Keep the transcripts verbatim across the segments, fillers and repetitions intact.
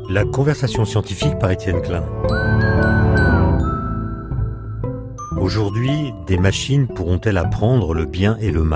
La conversation scientifique par Étienne Klein. Aujourd'hui, des machines pourront-elles apprendre le bien et le mal ?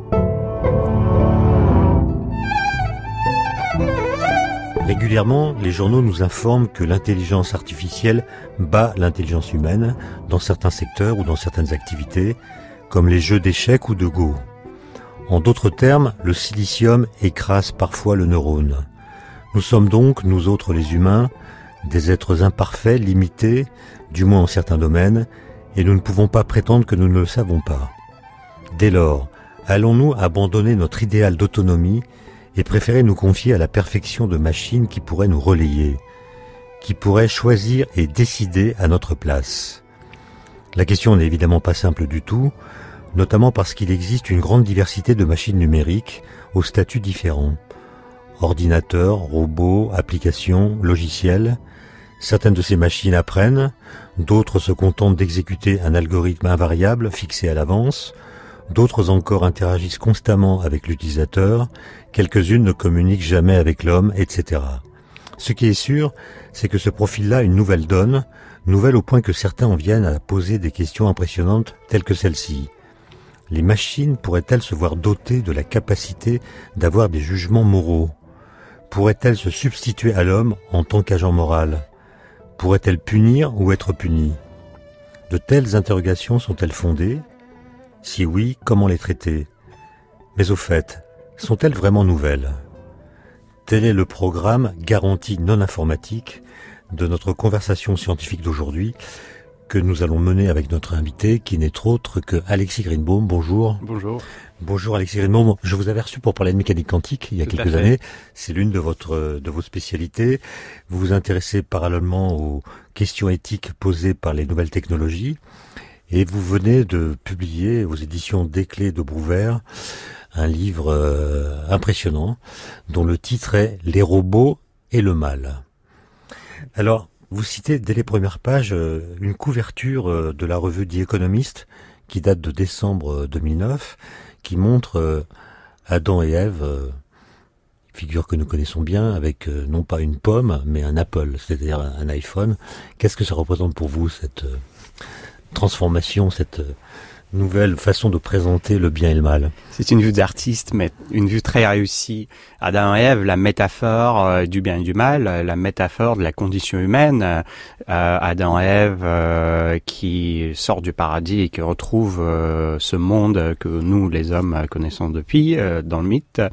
Régulièrement, les journaux nous informent que l'intelligence artificielle bat l'intelligence humaine dans certains secteurs ou dans certaines activités, comme les jeux d'échecs ou de Go. En d'autres termes, le silicium écrase parfois le neurone. Nous sommes donc, nous autres les humains, des êtres imparfaits, limités, du moins en certains domaines, et nous ne pouvons pas prétendre que nous ne le savons pas. Dès lors, allons-nous abandonner notre idéal d'autonomie et préférer nous confier à la perfection de machines qui pourraient nous relayer, qui pourraient choisir et décider à notre place ? La question n'est évidemment pas simple du tout, notamment parce qu'il existe une grande diversité de machines numériques aux statuts différents. Ordinateurs, robots, applications, logiciels. Certaines de ces machines apprennent, d'autres se contentent d'exécuter un algorithme invariable fixé à l'avance, d'autres encore interagissent constamment avec l'utilisateur, quelques-unes ne communiquent jamais avec l'homme, et cetera. Ce qui est sûr, c'est que ce profil-là a une nouvelle donne, nouvelle au point que certains en viennent à poser des questions impressionnantes telles que celle-ci. Les machines pourraient-elles se voir dotées de la capacité d'avoir des jugements moraux ? Pourrait-elle se substituer à l'homme en tant qu'agent moral ? Pourrait-elle punir ou être punie ? De telles interrogations sont-elles fondées ? Si oui, comment les traiter ? Mais au fait, sont-elles vraiment nouvelles ? Tel est le programme garantie non informatique de notre conversation scientifique d'aujourd'hui, que nous allons mener avec notre invité, qui n'est autre que Alexis Greenbaum. Bonjour. Bonjour. Bonjour Alexis Greenbaum. Je vous avais reçu pour parler de mécanique quantique il y a Tout quelques années. C'est l'une de votre de vos spécialités. Vous vous intéressez parallèlement aux questions éthiques posées par les nouvelles technologies. Et vous venez de publier aux éditions Desclés de Brouwer un livre euh, impressionnant dont le titre est « Les robots et le mal ». Alors, vous citez dès les premières pages une couverture de la revue The Economist qui date de décembre deux mille neuf, qui montre Adam et Ève, figure que nous connaissons bien, avec non pas une pomme, mais un Apple, c'est-à-dire un iPhone. Qu'est-ce que ça représente pour vous, cette transformation, cette nouvelle façon de présenter le bien et le mal? C'est une vue d'artiste, mais une vue très réussie. Adam et Ève, la métaphore euh, du bien et du mal, la métaphore de la condition humaine. Euh, Adam et Ève euh, qui sort du paradis et qui retrouve euh, ce monde que nous, les hommes, connaissons depuis euh, dans le mythe.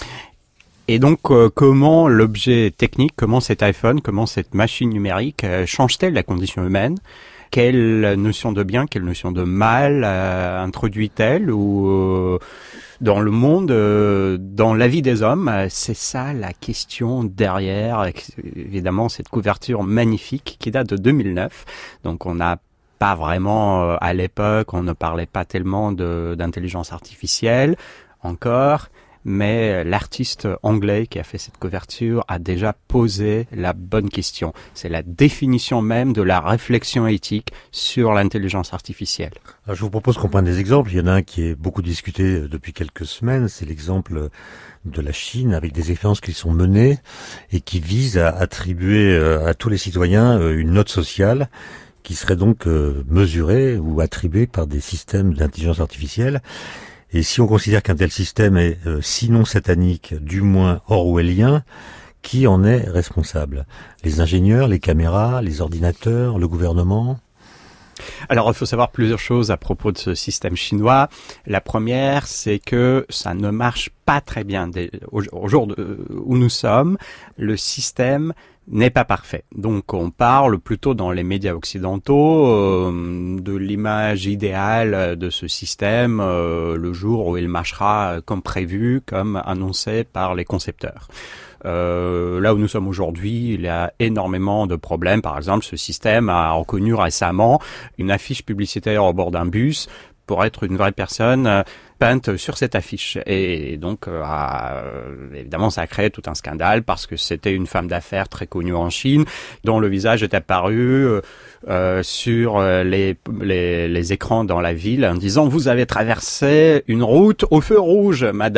Et donc, euh, comment l'objet technique, comment cet iPhone, comment cette machine numérique euh, change-t-elle la condition humaine ? Quelle notion de bien, quelle notion de mal euh, introduit-elle ou euh, dans le monde, euh, dans la vie des hommes? C'est ça la question derrière, évidemment, cette couverture magnifique qui date de deux mille neuf. Donc on n'a pas vraiment, euh, à l'époque, on ne parlait pas tellement de, d'intelligence artificielle encore. Mais l'artiste anglais qui a fait cette couverture a déjà posé la bonne question. C'est la définition même de la réflexion éthique sur l'intelligence artificielle. Alors, je vous propose qu'on prenne des exemples. Il y en a un qui est beaucoup discuté depuis quelques semaines. C'est l'exemple de la Chine avec des expériences qui sont menées et qui visent à attribuer à tous les citoyens une note sociale qui serait donc mesurée ou attribuée par des systèmes d'intelligence artificielle. Et si on considère qu'un tel système est euh, sinon satanique, du moins orwellien, qui en est responsable ? Les ingénieurs, les caméras, les ordinateurs, le gouvernement ? Alors, il faut savoir plusieurs choses à propos de ce système chinois. La première, c'est que ça ne marche pas très bien. Au, au jour de, où nous sommes, le système n'est pas parfait. Donc, on parle plutôt dans les médias occidentaux euh, de l'image idéale de ce système euh, le jour où il marchera comme prévu, comme annoncé par les concepteurs. Euh, là où nous sommes aujourd'hui, il y a énormément de problèmes. Par exemple, ce système a reconnu récemment une affiche publicitaire au bord d'un bus pour être une vraie personne euh, peinte sur cette affiche. Et, et donc, euh, a, évidemment, ça a créé tout un scandale parce que c'était une femme d'affaires très connue en Chine dont le visage est apparu euh, euh, sur les, les, les écrans dans la ville en disant « Vous avez traversé une route au feu rouge, madame ».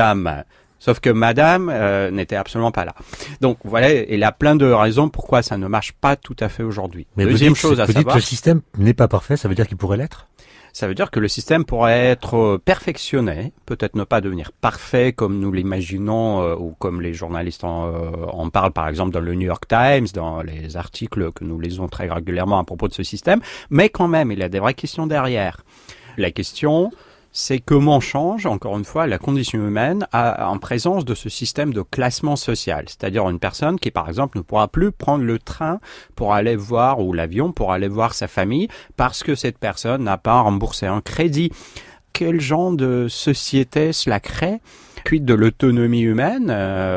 Sauf que madame euh, n'était absolument pas là. Donc voilà, il y a plein de raisons pourquoi ça ne marche pas tout à fait aujourd'hui. Mais Deuxième vous dites, chose à vous savoir, dites que le système n'est pas parfait, ça veut dire qu'il pourrait l'être? ça veut dire que le système pourrait être perfectionné, peut-être ne pas devenir parfait comme nous l'imaginons euh, ou comme les journalistes en, euh, en parlent par exemple dans le New York Times, dans les articles que nous lisons très régulièrement à propos de ce système, mais quand même il y a des vraies questions derrière. La question, c'est comment change, encore une fois, la condition humaine à, en présence de ce système de classement social. C'est-à-dire une personne qui, par exemple, ne pourra plus prendre le train pour aller voir, ou l'avion pour aller voir sa famille, parce que cette personne n'a pas remboursé un crédit. Quel genre de société cela crée ? Quid de l'autonomie humaine,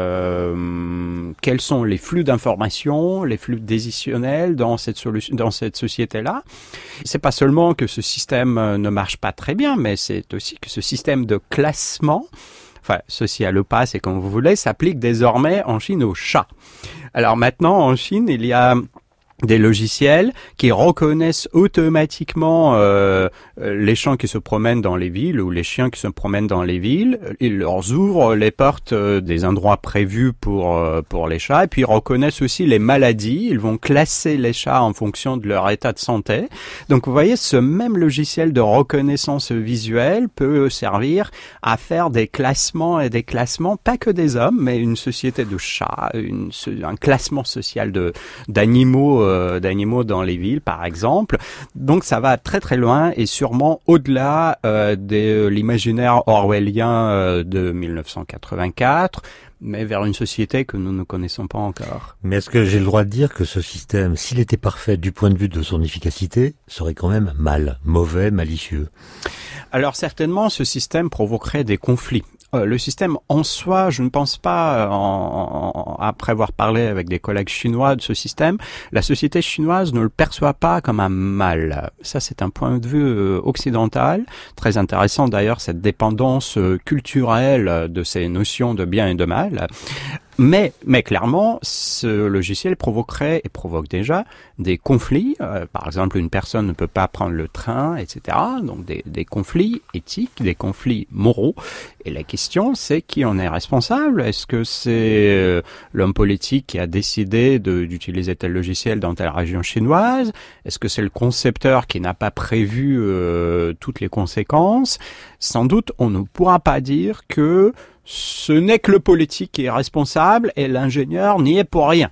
euh, quels sont les flux d'informations, les flux décisionnels dans cette solution, dans cette société-là. C'est pas seulement que ce système ne marche pas très bien, mais c'est aussi que ce système de classement, enfin social ou pas, c'est comme vous voulez, s'applique désormais en Chine aux chats. Alors maintenant, en Chine, il y a des logiciels qui reconnaissent automatiquement euh, les chiens qui se promènent dans les villes ou les chiens qui se promènent dans les villes. Ils leur ouvrent les portes des endroits prévus pour euh, pour les chats et puis ils reconnaissent aussi les maladies. Ils vont classer les chats en fonction de leur état de santé. Donc vous voyez, ce même logiciel de reconnaissance visuelle peut servir à faire des classements et des classements, pas que des hommes, mais une société de chats, une, un classement social de d'animaux d'animaux dans les villes, par exemple. Donc, ça va très très loin et sûrement au-delà euh, de l'imaginaire orwellien euh, de mille neuf cent quatre-vingt-quatre, mais vers une société que nous ne connaissons pas encore. Mais est-ce que j'ai le droit de dire que ce système, s'il était parfait du point de vue de son efficacité, serait quand même mal, mauvais, malicieux? Alors, certainement, ce système provoquerait des conflits. Euh, le système en soi, je ne pense pas, en, en, après avoir parlé avec des collègues chinois de ce système, la société chinoise ne le perçoit pas comme un mal. Ça, c'est un point de vue euh, occidental, très intéressant d'ailleurs, cette dépendance euh, culturelle de ces notions de bien et de mal. Mais, mais clairement, ce logiciel provoquerait et provoque déjà des conflits. Euh, par exemple, une personne ne peut pas prendre le train, et cetera. Donc des, des conflits éthiques, des conflits moraux. Et la question, c'est qui en est responsable ? Est-ce que c'est euh, l'homme politique qui a décidé de, d'utiliser tel logiciel dans telle région chinoise ? Est-ce que c'est le concepteur qui n'a pas prévu euh, toutes les conséquences ? Sans doute, on ne pourra pas dire que ce n'est que le politique qui est responsable et l'ingénieur n'y est pour rien.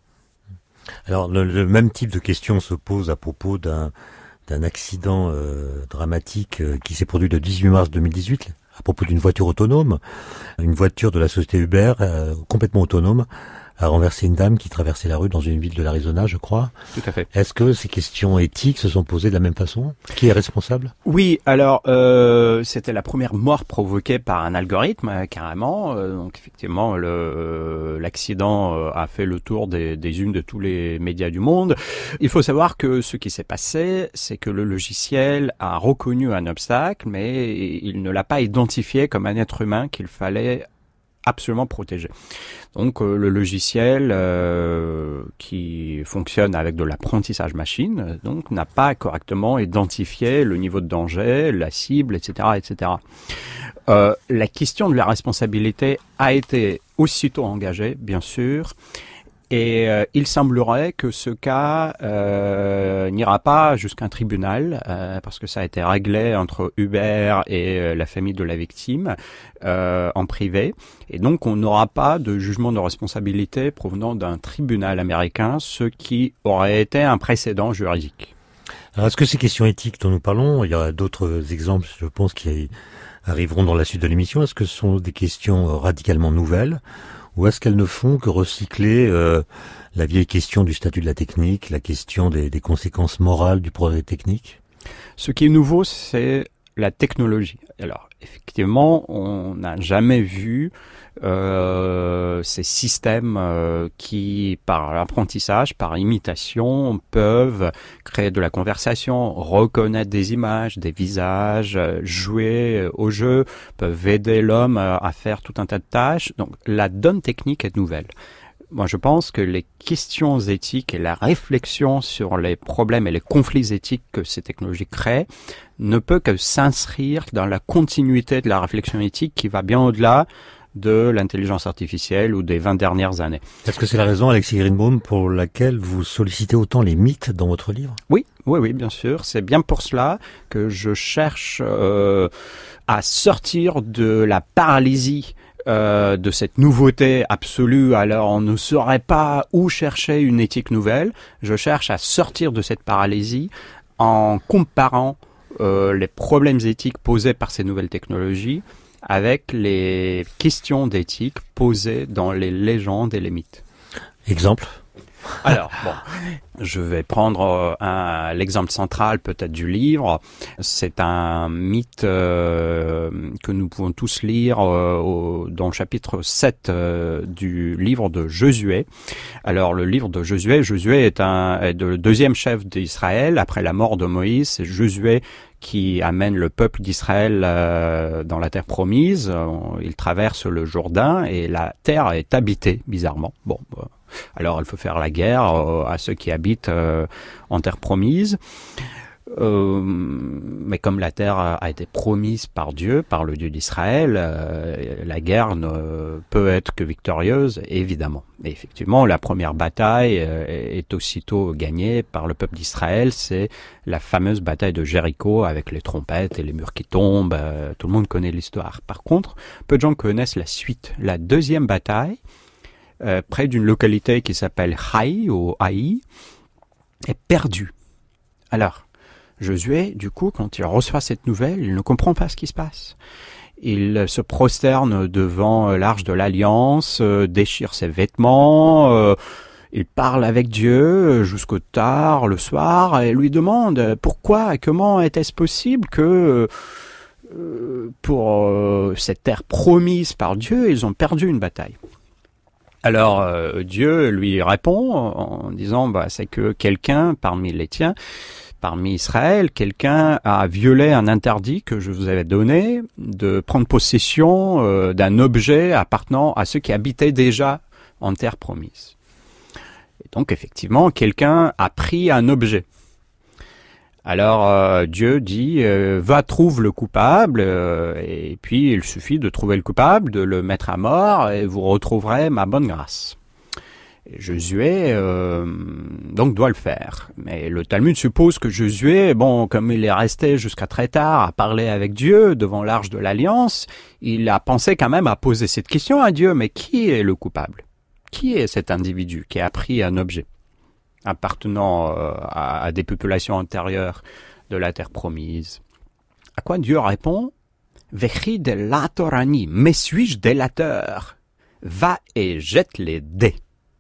Alors, le, le même type de question se pose à propos d'un, d'un accident euh, dramatique euh, qui s'est produit le dix-huit mars deux mille dix-huit, à propos d'une voiture autonome. Une voiture de la société Uber, euh, complètement autonome, a renversé une dame qui traversait la rue dans une ville de l'Arizona, je crois. Tout à fait. Est-ce que ces questions éthiques se sont posées de la même façon ? Qui est responsable ? Oui, alors euh, c'était la première mort provoquée par un algorithme, euh, carrément. Euh, donc effectivement, le, euh, l'accident euh, a fait le tour des, des unes de tous les médias du monde. Il faut savoir que ce qui s'est passé, c'est que le logiciel a reconnu un obstacle, mais il ne l'a pas identifié comme un être humain qu'il fallait absolument protégé. Donc euh, le logiciel euh, qui fonctionne avec de l'apprentissage machine, donc n'a pas correctement identifié le niveau de danger, la cible, et cetera, et cetera. Euh, la question de la responsabilité a été aussitôt engagée, bien sûr. Et euh, il semblerait que ce cas euh, n'ira pas jusqu'à un tribunal, euh, parce que ça a été réglé entre Uber et euh, la famille de la victime euh, en privé. Et donc on n'aura pas de jugement de responsabilité provenant d'un tribunal américain, ce qui aurait été un précédent juridique. Alors est-ce que ces questions éthiques dont nous parlons, il y aura d'autres exemples, je pense, qui arriveront dans la suite de l'émission, est-ce que ce sont des questions radicalement nouvelles ? Ou est-ce qu'elles ne font que recycler euh, la vieille question du statut de la technique, la question des, des conséquences morales du progrès technique ? Ce qui est nouveau, c'est la technologie. Alors, effectivement, on n'a jamais vu euh, ces systèmes euh, qui, par l'apprentissage, par imitation, peuvent créer de la conversation, reconnaître des images, des visages, jouer au jeu, peuvent aider l'homme à faire tout un tas de tâches. Donc, la donne technique est nouvelle. Moi, je pense que les questions éthiques et la réflexion sur les problèmes et les conflits éthiques que ces technologies créent ne peut que s'inscrire dans la continuité de la réflexion éthique qui va bien au-delà de l'intelligence artificielle ou des vingt dernières années. Est-ce que c'est la raison, Alexis Greenbaum, pour laquelle vous sollicitez autant les mythes dans votre livre ? Oui, oui, oui, bien sûr. C'est bien pour cela que je cherche euh, à sortir de la paralysie Euh, de cette nouveauté absolue. Alors on ne saurait pas où chercher une éthique nouvelle. Je cherche à sortir de cette paralysie en comparant euh, les problèmes éthiques posés par ces nouvelles technologies avec les questions d'éthique posées dans les légendes et les mythes. Exemple ? Alors, bon, je vais prendre un, l'exemple central peut-être du livre. C'est un mythe euh, que nous pouvons tous lire euh, au, dans le chapitre sept euh, du livre de Josué. Alors, le livre de Josué, Josué est, un, est le deuxième chef d'Israël après la mort de Moïse. C'est Josué qui amène le peuple d'Israël euh, dans la terre promise. Il traverse le Jourdain et la terre est habitée, bizarrement. Bon, bah, alors il faut faire la guerre euh, à ceux qui habitent euh, en terre promise. Euh, mais comme la terre a été promise par Dieu, par le Dieu d'Israël, euh, la guerre ne peut être que victorieuse, évidemment. Et effectivement, la première bataille euh, est aussitôt gagnée par le peuple d'Israël. C'est la fameuse bataille de Jéricho avec les trompettes et les murs qui tombent. Euh, tout le monde connaît l'histoire. Par contre, peu de gens connaissent la suite. La deuxième bataille, euh, près d'une localité qui s'appelle Haï, ou Haï, est perdue. Alors, Josué, du coup, quand il reçoit cette nouvelle, il ne comprend pas ce qui se passe. Il se prosterne devant l'arche de l'Alliance, euh, déchire ses vêtements, euh, il parle avec Dieu jusqu'au tard, le soir, et lui demande pourquoi, comment était-ce possible que euh, pour euh, cette terre promise par Dieu, ils ont perdu une bataille. Alors euh, Dieu lui répond en disant bah, c'est que quelqu'un parmi les tiens, parmi Israël, quelqu'un a violé un interdit que je vous avais donné de prendre possession euh, d'un objet appartenant à ceux qui habitaient déjà en terre promise. Et donc effectivement, quelqu'un a pris un objet. Alors euh, Dieu dit euh, va trouve le coupable euh, et puis il suffit de trouver le coupable, de le mettre à mort et vous retrouverez ma bonne grâce. Et Josué euh, donc doit le faire. Mais le Talmud suppose que Josué, bon, comme il est resté jusqu'à très tard à parler avec Dieu devant l'arche de l'Alliance, il a pensé quand même à poser cette question à Dieu, mais qui est le coupable ? Qui est cet individu qui a pris un objet appartenant euh, à, à des populations antérieures de la terre promise? À quoi Dieu répond ? Vechi delatorani, mais suis-je délateur ? Va et jette les dés.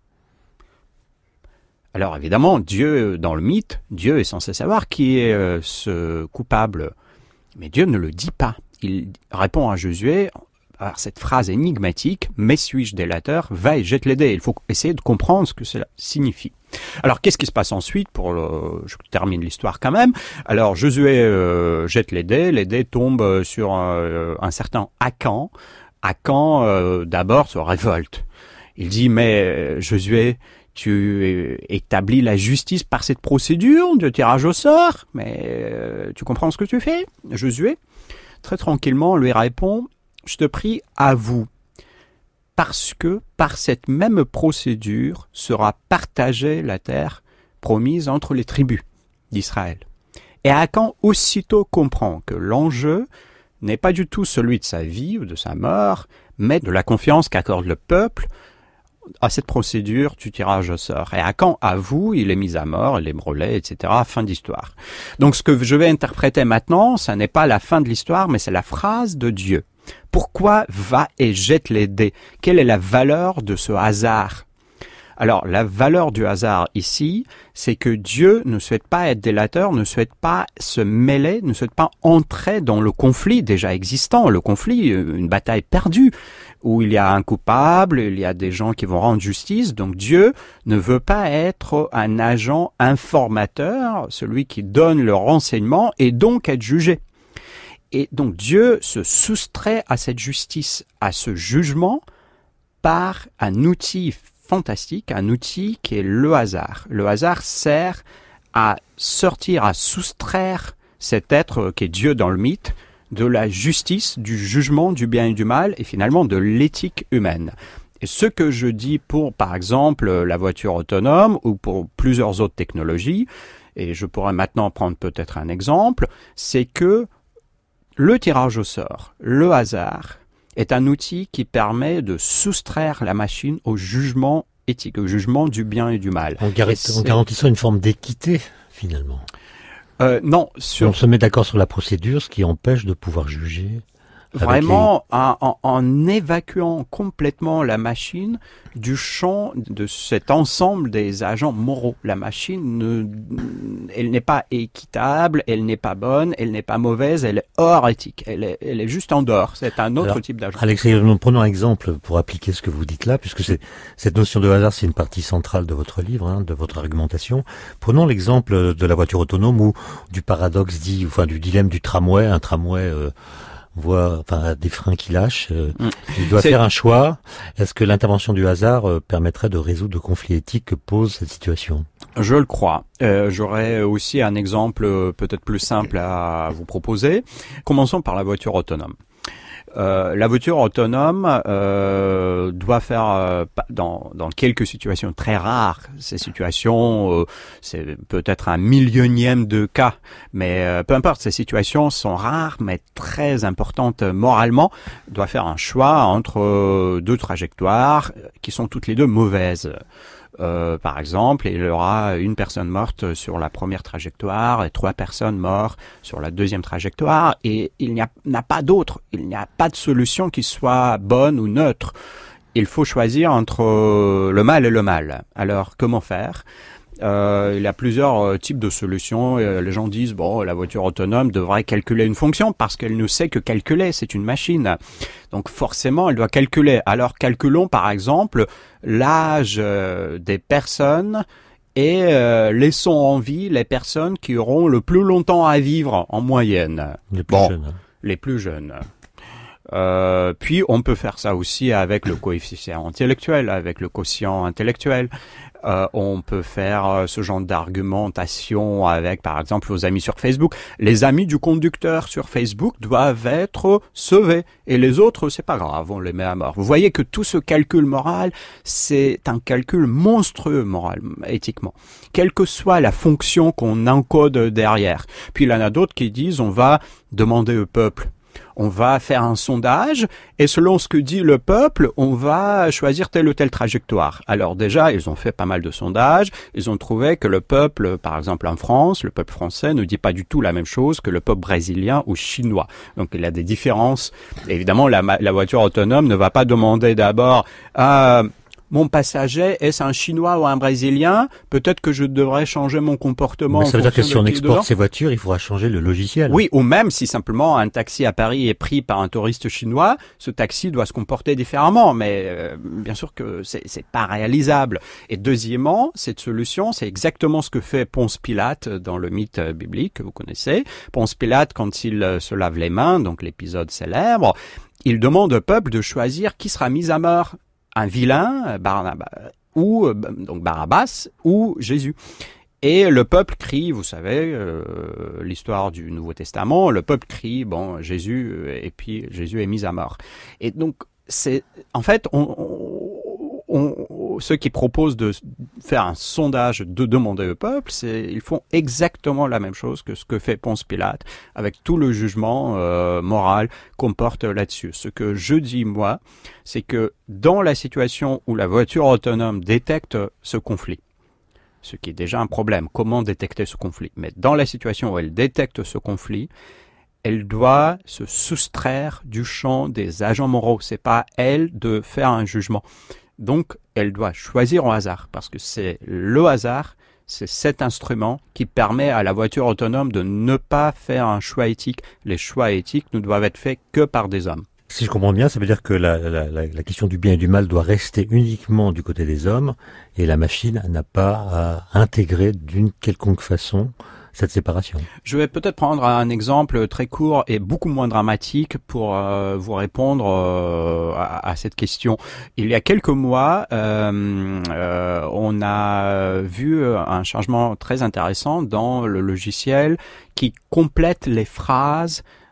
Alors évidemment, Dieu, dans le mythe, Dieu est censé savoir qui est euh, ce coupable. Mais Dieu ne le dit pas. Il répond à Josué par cette phrase énigmatique, « Mais suis-je délateur ? Va et jette les dés ». Il faut essayer de comprendre ce que cela signifie. Alors qu'est-ce qui se passe ensuite pour le... Je termine l'histoire quand même. Alors Josué euh, jette les dés, les dés tombent sur euh, un certain Akan. Akan euh, d'abord se révolte. Il dit « Mais Josué, tu établis la justice par cette procédure de tirage au sort, mais euh, tu comprends ce que tu fais ?» Josué, très tranquillement, lui répond « Je te prie, avoue, parce que par cette même procédure sera partagée la terre promise entre les tribus d'Israël. » Et Akan aussitôt comprend que l'enjeu n'est pas du tout celui de sa vie ou de sa mort, mais de la confiance qu'accorde le peuple à cette procédure du tirage au sort. Et Akan avoue, il est mis à mort, il est brûlé, et cetera. Fin d'histoire. Donc ce que je vais interpréter maintenant, ça n'est pas la fin de l'histoire, mais c'est la phrase de Dieu. Pourquoi va et jette les dés ? Quelle est la valeur de ce hasard ? Alors, la valeur du hasard ici, c'est que Dieu ne souhaite pas être délateur, ne souhaite pas se mêler, ne souhaite pas entrer dans le conflit déjà existant, le conflit, une bataille perdue, où il y a un coupable, il y a des gens qui vont rendre justice. Donc Dieu ne veut pas être un agent informateur, celui qui donne le renseignement et donc être jugé. Et donc Dieu se soustrait à cette justice, à ce jugement, par un outil fantastique, un outil qui est le hasard. Le hasard sert à sortir, à soustraire cet être qui est Dieu dans le mythe de la justice, du jugement du bien et du mal, et finalement de l'éthique humaine. Et ce que je dis pour, par exemple, la voiture autonome ou pour plusieurs autres technologies, et je pourrais maintenant prendre peut-être un exemple, c'est que le tirage au sort, le hasard, est un outil qui permet de soustraire la machine au jugement éthique, au jugement du bien et du mal. En, gar- en garantissant une forme d'équité, finalement. Euh, non, sur... On se met d'accord sur la procédure, ce qui empêche de pouvoir juger. Vraiment, les... en, en, en évacuant complètement la machine du champ de cet ensemble des agents moraux. La machine, ne, elle n'est pas équitable, elle n'est pas bonne, elle n'est pas mauvaise, elle est hors éthique. Elle est, elle est juste en dehors. C'est un autre Alors, type d'agent. Alexis, prenons un exemple pour appliquer ce que vous dites là, puisque c'est, cette notion de hasard, c'est une partie centrale de votre livre, hein, de votre argumentation. Prenons l'exemple de la voiture autonome ou du paradoxe dit, enfin du dilemme du tramway, un tramway... Euh, voit enfin des freins qui lâchent, euh, mmh. il doit c'est... faire un choix. Est-ce que l'intervention du hasard euh, permettrait de résoudre le conflit éthique que pose cette situation ? Je le crois. Euh, j'aurais aussi un exemple euh, peut-être plus simple à vous proposer. Commençons par la voiture autonome. Euh, la voiture autonome euh, doit faire euh, dans, dans quelques situations très rares, ces situations, euh, c'est peut-être un millionième de cas, mais euh, peu importe, ces situations sont rares mais très importantes moralement, doit faire un choix entre euh, deux trajectoires qui sont toutes les deux mauvaises. Euh, par exemple, il y aura une personne morte sur la première trajectoire et trois personnes mortes sur la deuxième trajectoire et il n'y a, n'a pas d'autre, il n'y a pas de solution qui soit bonne ou neutre. Il faut choisir entre le mal et le mal. Alors, comment faire ? Euh, il y a plusieurs types de solutions. Les gens disent, bon, la voiture autonome devrait calculer une fonction parce qu'elle ne sait que calculer, c'est une machine. Donc forcément, elle doit calculer. Alors calculons par exemple l'âge des personnes et euh, laissons en vie les personnes qui auront le plus longtemps à vivre en moyenne. Les plus bon, jeunes. Hein. Les plus jeunes. Euh, puis on peut faire ça aussi avec le coefficient intellectuel, avec le quotient intellectuel. Euh, on peut faire euh, ce genre d'argumentation avec, par exemple, vos amis sur Facebook. Les amis du conducteur sur Facebook doivent être sauvés et les autres, c'est pas grave, on les met à mort. Vous voyez que tout ce calcul moral, c'est un calcul monstrueux moral, éthiquement. Quelle que soit la fonction qu'on encode derrière. Puis il y en a d'autres qui disent, on va demander au peuple. On va faire un sondage et selon ce que dit le peuple, on va choisir telle ou telle trajectoire. Alors déjà, ils ont fait pas mal de sondages. Ils ont trouvé que le peuple, par exemple en France, le peuple français ne dit pas du tout la même chose que le peuple brésilien ou chinois. Donc il y a des différences. Évidemment, la, la voiture autonome ne va pas demander d'abord à... mon passager, est-ce un Chinois ou un Brésilien ? Peut-être que je devrais changer mon comportement. Mais ça veut dire que si on exporte dedans. ces voitures, il faudra changer le logiciel. Oui, ou même si simplement un taxi à Paris est pris par un touriste chinois, ce taxi doit se comporter différemment. Mais euh, bien sûr que c'est, c'est pas réalisable. Et deuxièmement, cette solution, c'est exactement ce que fait Ponce Pilate dans le mythe biblique que vous connaissez. Ponce Pilate, quand il se lave les mains, donc l'épisode célèbre, il demande au peuple de choisir qui sera mis à mort. Un vilain, Barnabas, ou donc Barabbas, ou Jésus. Et le peuple crie, vous savez, euh, l'histoire du Nouveau Testament, le peuple crie, bon, Jésus, et puis Jésus est mis à mort. Et donc, c'est, en fait, on, on, on, ceux qui proposent de faire un sondage, de demander au peuple, c'est, ils font exactement la même chose que ce que fait Ponce Pilate, avec tout le jugement euh, moral qu'on porte là-dessus. Ce que je dis, moi, c'est que dans la situation où la voiture autonome détecte ce conflit, ce qui est déjà un problème, comment détecter ce conflit, mais dans la situation où elle détecte ce conflit, elle doit se soustraire du champ des agents moraux. C'est pas elle de faire un jugement. Donc, elle doit choisir au hasard, parce que c'est le hasard, c'est cet instrument qui permet à la voiture autonome de ne pas faire un choix éthique. Les choix éthiques ne doivent être faits que par des hommes. Si je comprends bien, ça veut dire que la, la, la, la question du bien et du mal doit rester uniquement du côté des hommes, et la machine n'a pas à intégrer d'une quelconque façon cette séparation. Je vais peut-être prendre un exemple très court et beaucoup moins dramatique pour euh, vous répondre euh, à, à cette question. Il y a quelques mois, euh, euh, on a vu un changement très intéressant dans le logiciel qui complète les phrases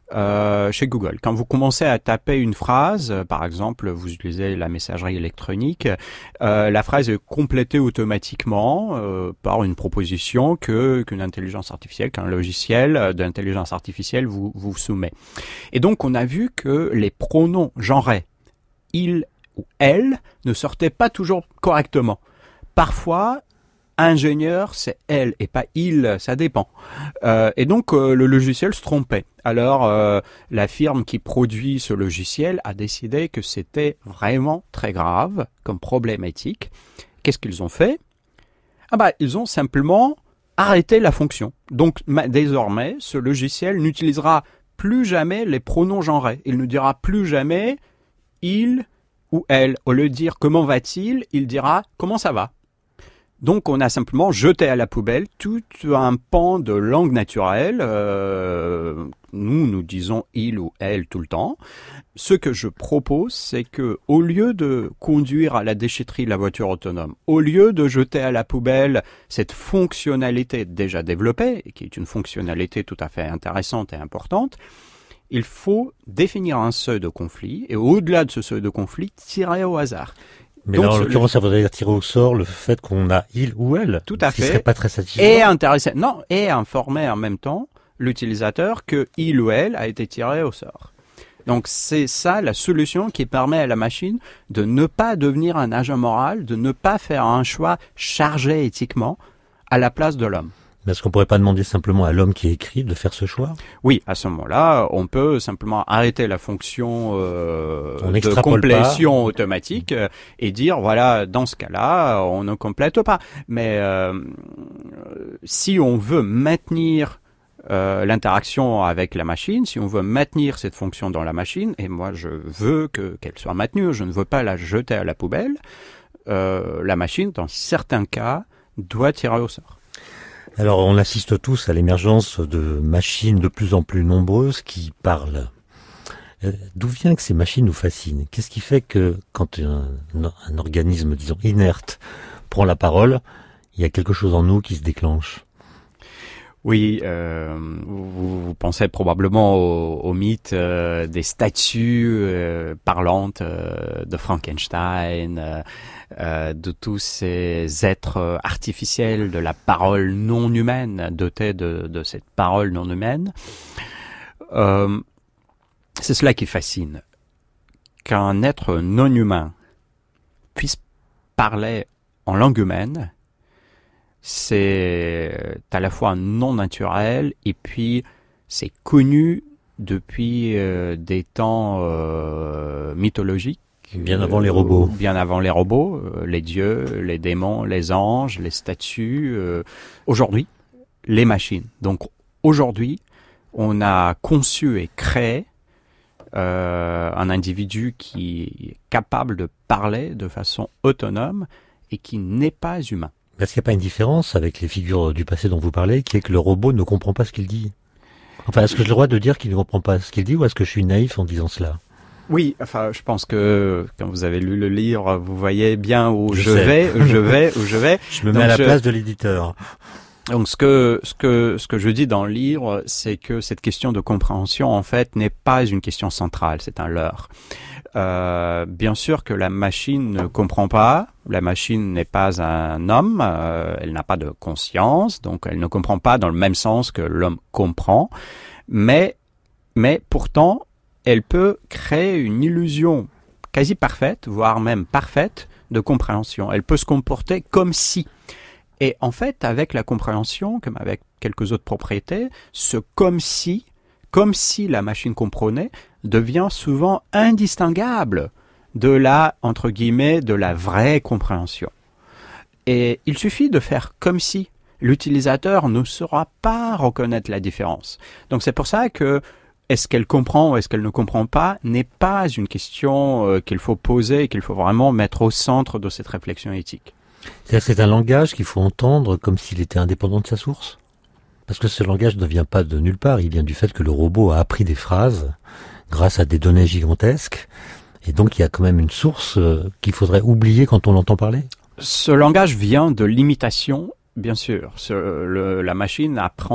euh, chez Google. Quand vous commencez à taper une phrase, euh, par exemple, vous utilisez la messagerie électronique, euh, la phrase est complétée automatiquement euh, par une proposition que qu'une intelligence artificielle, qu'un logiciel d'intelligence artificielle vous vous soumet. Et donc, on a vu que les pronoms genrés il ou elle ne sortaient pas toujours correctement. Parfois, ingénieur, c'est elle et pas il, ça dépend. Euh, et donc, euh, le logiciel se trompait. Alors, euh, la firme qui produit ce logiciel a décidé que c'était vraiment très grave comme problématique. Qu'est-ce qu'ils ont fait ? Ah bah, ils ont simplement arrêté la fonction. Donc, ma- désormais, ce logiciel n'utilisera plus jamais les pronoms genrés. Il ne dira plus jamais il ou elle. Au lieu de dire comment va-t-il, il dira comment ça va. Donc on a simplement jeté à la poubelle tout un pan de langue naturelle. Euh, nous, nous disons il ou elle tout le temps. Ce que je propose, c'est que au lieu de conduire à la déchetterie la voiture autonome, au lieu de jeter à la poubelle cette fonctionnalité déjà développée, qui est une fonctionnalité tout à fait intéressante et importante, il faut définir un seuil de conflit et au-delà de ce seuil de conflit, tirer au hasard. Mais Donc, là, en ce- l'occurrence, ça voudrait dire tirer au sort le fait qu'on a il ou elle. Tout à ce qui fait. serait pas très satisfaisant. Et intéresser, non, et informer en même temps l'utilisateur que il ou elle a été tiré au sort. Donc c'est ça la solution qui permet à la machine de ne pas devenir un agent moral, de ne pas faire un choix chargé éthiquement à la place de l'homme. Mais est-ce qu'on pourrait pas demander simplement à l'homme qui écrit de faire ce choix ? Oui, à ce moment-là, on peut simplement arrêter la fonction euh, On de n'extrapole complétion automatique euh, et dire, voilà, dans ce cas-là, on ne complète pas. Mais euh, si on veut maintenir euh, l'interaction avec la machine, si on veut maintenir cette fonction dans la machine, et moi je veux que qu'elle soit maintenue, je ne veux pas la jeter à la poubelle, euh, la machine, dans certains cas, doit tirer au sort. Alors, on assiste tous à l'émergence de machines de plus en plus nombreuses qui parlent. Euh, D'où vient que ces machines nous fascinent ? Qu'est-ce qui fait que quand un, un organisme, disons, inerte prend la parole, il y a quelque chose en nous qui se déclenche ? Oui, euh, vous, vous pensez probablement au, au mythe euh, des statues euh, parlantes euh, de Frankenstein, euh, euh, de tous ces êtres artificiels, de la parole non humaine, dotés de, de cette parole non humaine. Euh, c'est cela qui fascine. Qu'un être non humain puisse parler en langue humaine, c'est à la fois non naturel et puis c'est connu depuis euh, des temps euh, mythologiques. Bien avant les robots. Euh, bien avant les robots, euh, les dieux, les démons, les anges, les statues. Euh, aujourd'hui, les machines. Donc aujourd'hui, on a conçu et créé euh, un individu qui est capable de parler de façon autonome et qui n'est pas humain. Est-ce qu'il n'y a pas une différence avec les figures du passé dont vous parlez, qui est que le robot ne comprend pas ce qu'il dit ? Enfin, est-ce que j'ai le droit de dire qu'il ne comprend pas ce qu'il dit, ou est-ce que je suis naïf en disant cela ? Oui, enfin, je pense que quand vous avez lu le livre, vous voyez bien où je, Je je sais. vais, où je vais, où je vais. Je me Donc mets à la je- place de l'éditeur. Donc ce que ce que ce que je dis dans le livre, c'est que cette question de compréhension en fait n'est pas une question centrale, c'est un leurre. Euh, bien sûr que la machine ne comprend pas, la machine n'est pas un homme, euh, elle n'a pas de conscience, donc elle ne comprend pas dans le même sens que l'homme comprend, mais mais pourtant elle peut créer une illusion quasi parfaite, voire même parfaite de compréhension. Elle peut se comporter comme si. Et en fait, avec la compréhension, comme avec quelques autres propriétés, ce comme si, comme si la machine comprenait, devient souvent indistinguable de la, entre guillemets, de la vraie compréhension. Et il suffit de faire comme si. L'utilisateur ne saura pas reconnaître la différence. Donc c'est pour ça que est-ce qu'elle comprend ou est-ce qu'elle ne comprend pas n'est pas une question euh, qu'il faut poser et qu'il faut vraiment mettre au centre de cette réflexion éthique. C'est-à-dire que c'est un langage qu'il faut entendre comme s'il était indépendant de sa source ? Parce que ce langage ne vient pas de nulle part, il vient du fait que le robot a appris des phrases grâce à des données gigantesques, et donc il y a quand même une source euh, qu'il faudrait oublier quand on l'entend parler. Ce langage vient de l'imitation, bien sûr. Ce, le, la machine apprend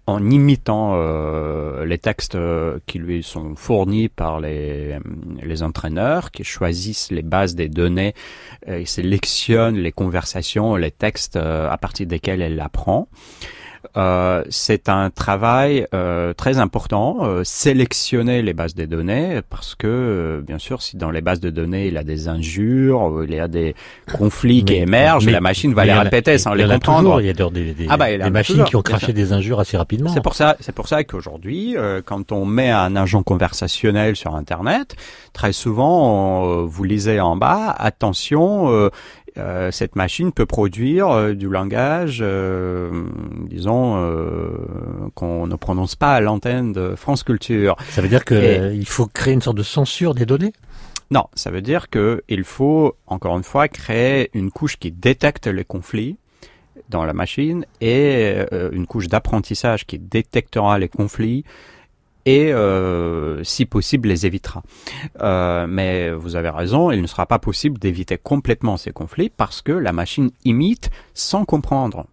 en imitant euh, les textes qui lui sont fournis par les, les entraîneurs, qui choisissent les bases des données et sélectionnent les conversations, les textes euh, à partir desquels elle apprend. Euh, c'est un travail euh, très important, euh, sélectionner les bases de données, parce que, euh, bien sûr, si dans les bases de données, il y a des injures, il y a des conflits mais, qui émergent, mais, la machine va les répéter sans les comprendre. Toujours, il y a toujours des, des, ah bah, des machines toujours, qui ont craché des injures assez rapidement. C'est pour ça, c'est pour ça qu'aujourd'hui, euh, quand on met un agent conversationnel sur Internet, très souvent, on, vous lisez en bas, attention, euh, Euh, cette machine peut produire euh, du langage, euh, disons, euh, qu'on ne prononce pas à l'antenne de France Culture. Ça veut dire qu'il euh, faut créer une sorte de censure des données ? Non, ça veut dire qu'il faut, encore une fois, créer une couche qui détecte les conflits dans la machine et euh, une couche d'apprentissage qui détectera les conflits et euh, si possible les évitera. Euh, mais vous avez raison, il ne sera pas possible d'éviter complètement ces conflits parce que la machine imite sans comprendre.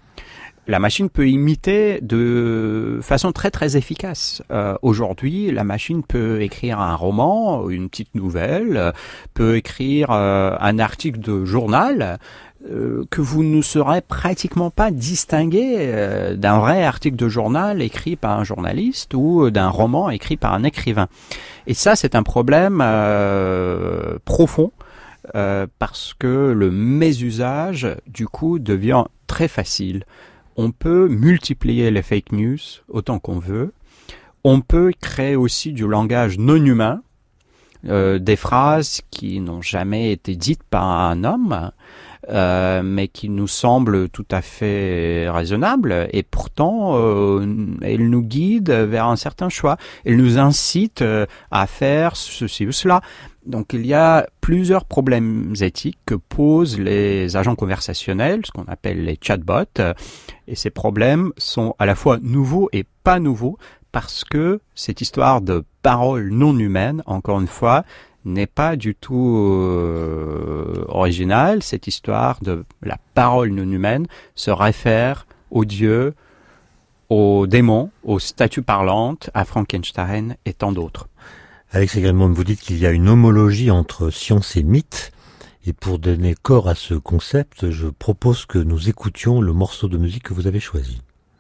La machine peut imiter de façon très très efficace. Euh, aujourd'hui, la machine peut écrire un roman, une petite nouvelle, peut écrire euh, un article de journal euh, que vous ne saurez pratiquement pas distinguer euh, d'un vrai article de journal écrit par un journaliste ou d'un roman écrit par un écrivain. Et ça, c'est un problème euh, profond euh, parce que le mésusage, du coup, devient très facile. On peut multiplier les fake news autant qu'on veut. On peut créer aussi du langage non humain, euh, des phrases qui n'ont jamais été dites par un homme, euh, mais qui nous semblent tout à fait raisonnables. Et pourtant, euh, elles nous guident vers un certain choix. Elles nous incitent euh, à faire ceci ou cela. Donc il y a plusieurs problèmes éthiques que posent les agents conversationnels, ce qu'on appelle les chatbots, et ces problèmes sont à la fois nouveaux et pas nouveaux, parce que cette histoire de parole non humaine, encore une fois, n'est pas du tout euh, originale. Cette histoire de la parole non humaine se réfère aux dieux, aux démons, aux statues parlantes, à Frankenstein et tant d'autres. Alexis Grimond, vous dites qu'il y a une homologie entre science et mythe, et pour donner corps à ce concept, je propose que nous écoutions le morceau de musique que vous avez choisi.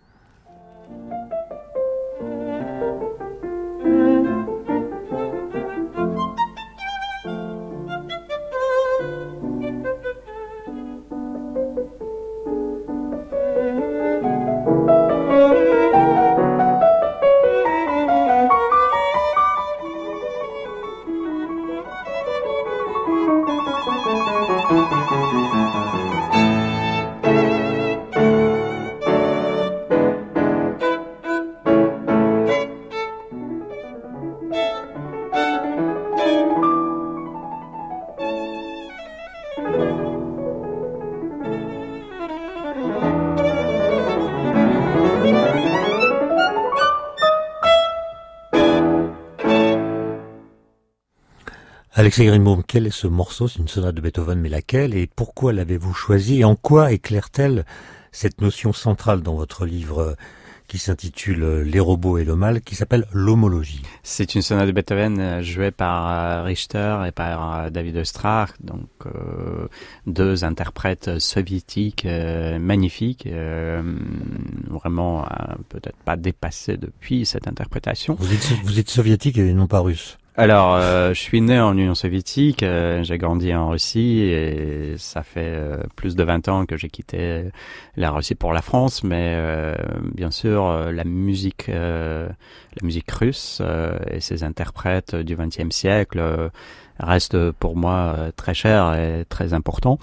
Alexis Grimbaum, quel est ce morceau? C'est une sonate de Beethoven, mais laquelle et pourquoi l'avez-vous choisi? Et en quoi éclaire-t-elle cette notion centrale dans votre livre qui s'intitule Les robots et le mal, qui s'appelle l'homologie? C'est une sonate de Beethoven jouée par Richter et par David Oistrakh, donc euh, deux interprètes soviétiques euh, magnifiques, euh, vraiment euh, peut-être pas dépassés depuis cette interprétation. Vous êtes, vous êtes soviétique et non pas russe? Alors, euh, je suis né en Union soviétique, euh, j'ai grandi en Russie et ça fait euh, plus de vingt ans que j'ai quitté la Russie pour la France, mais euh, bien sûr, euh, la musique euh, la musique russe euh, et ses interprètes du vingtième siècle euh, restent pour moi euh, très chers et très importants.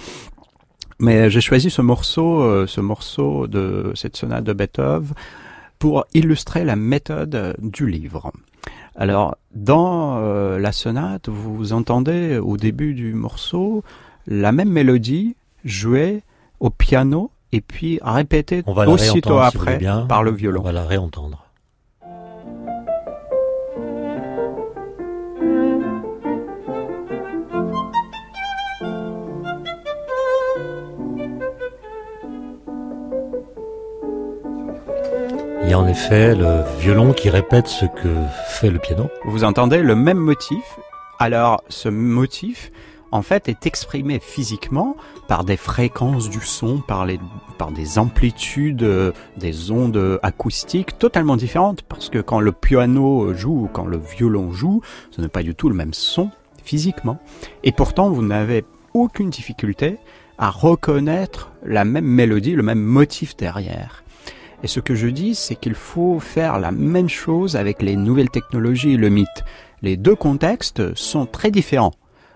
Mais j'ai choisi ce morceau, euh, ce morceau de cette sonate de Beethoven pour illustrer la méthode du livre. Alors, dans euh, la sonate, vous entendez au début du morceau la même mélodie jouée au piano et puis répétée aussitôt après si par le violon. On va la réentendre. Il y a en effet le violon qui répète ce que fait le piano. Vous entendez le même motif. Alors, ce motif, en fait, est exprimé physiquement par des fréquences du son, par, les, par des amplitudes, euh, des ondes acoustiques totalement différentes. Parce que quand le piano joue ou quand le violon joue, ce n'est pas du tout le même son physiquement. Et pourtant, vous n'avez aucune difficulté à reconnaître la même mélodie, le même motif derrière. Et ce que je dis, c'est qu'il faut faire la même chose avec les nouvelles technologies et le mythe. Les deux contextes sont très différents.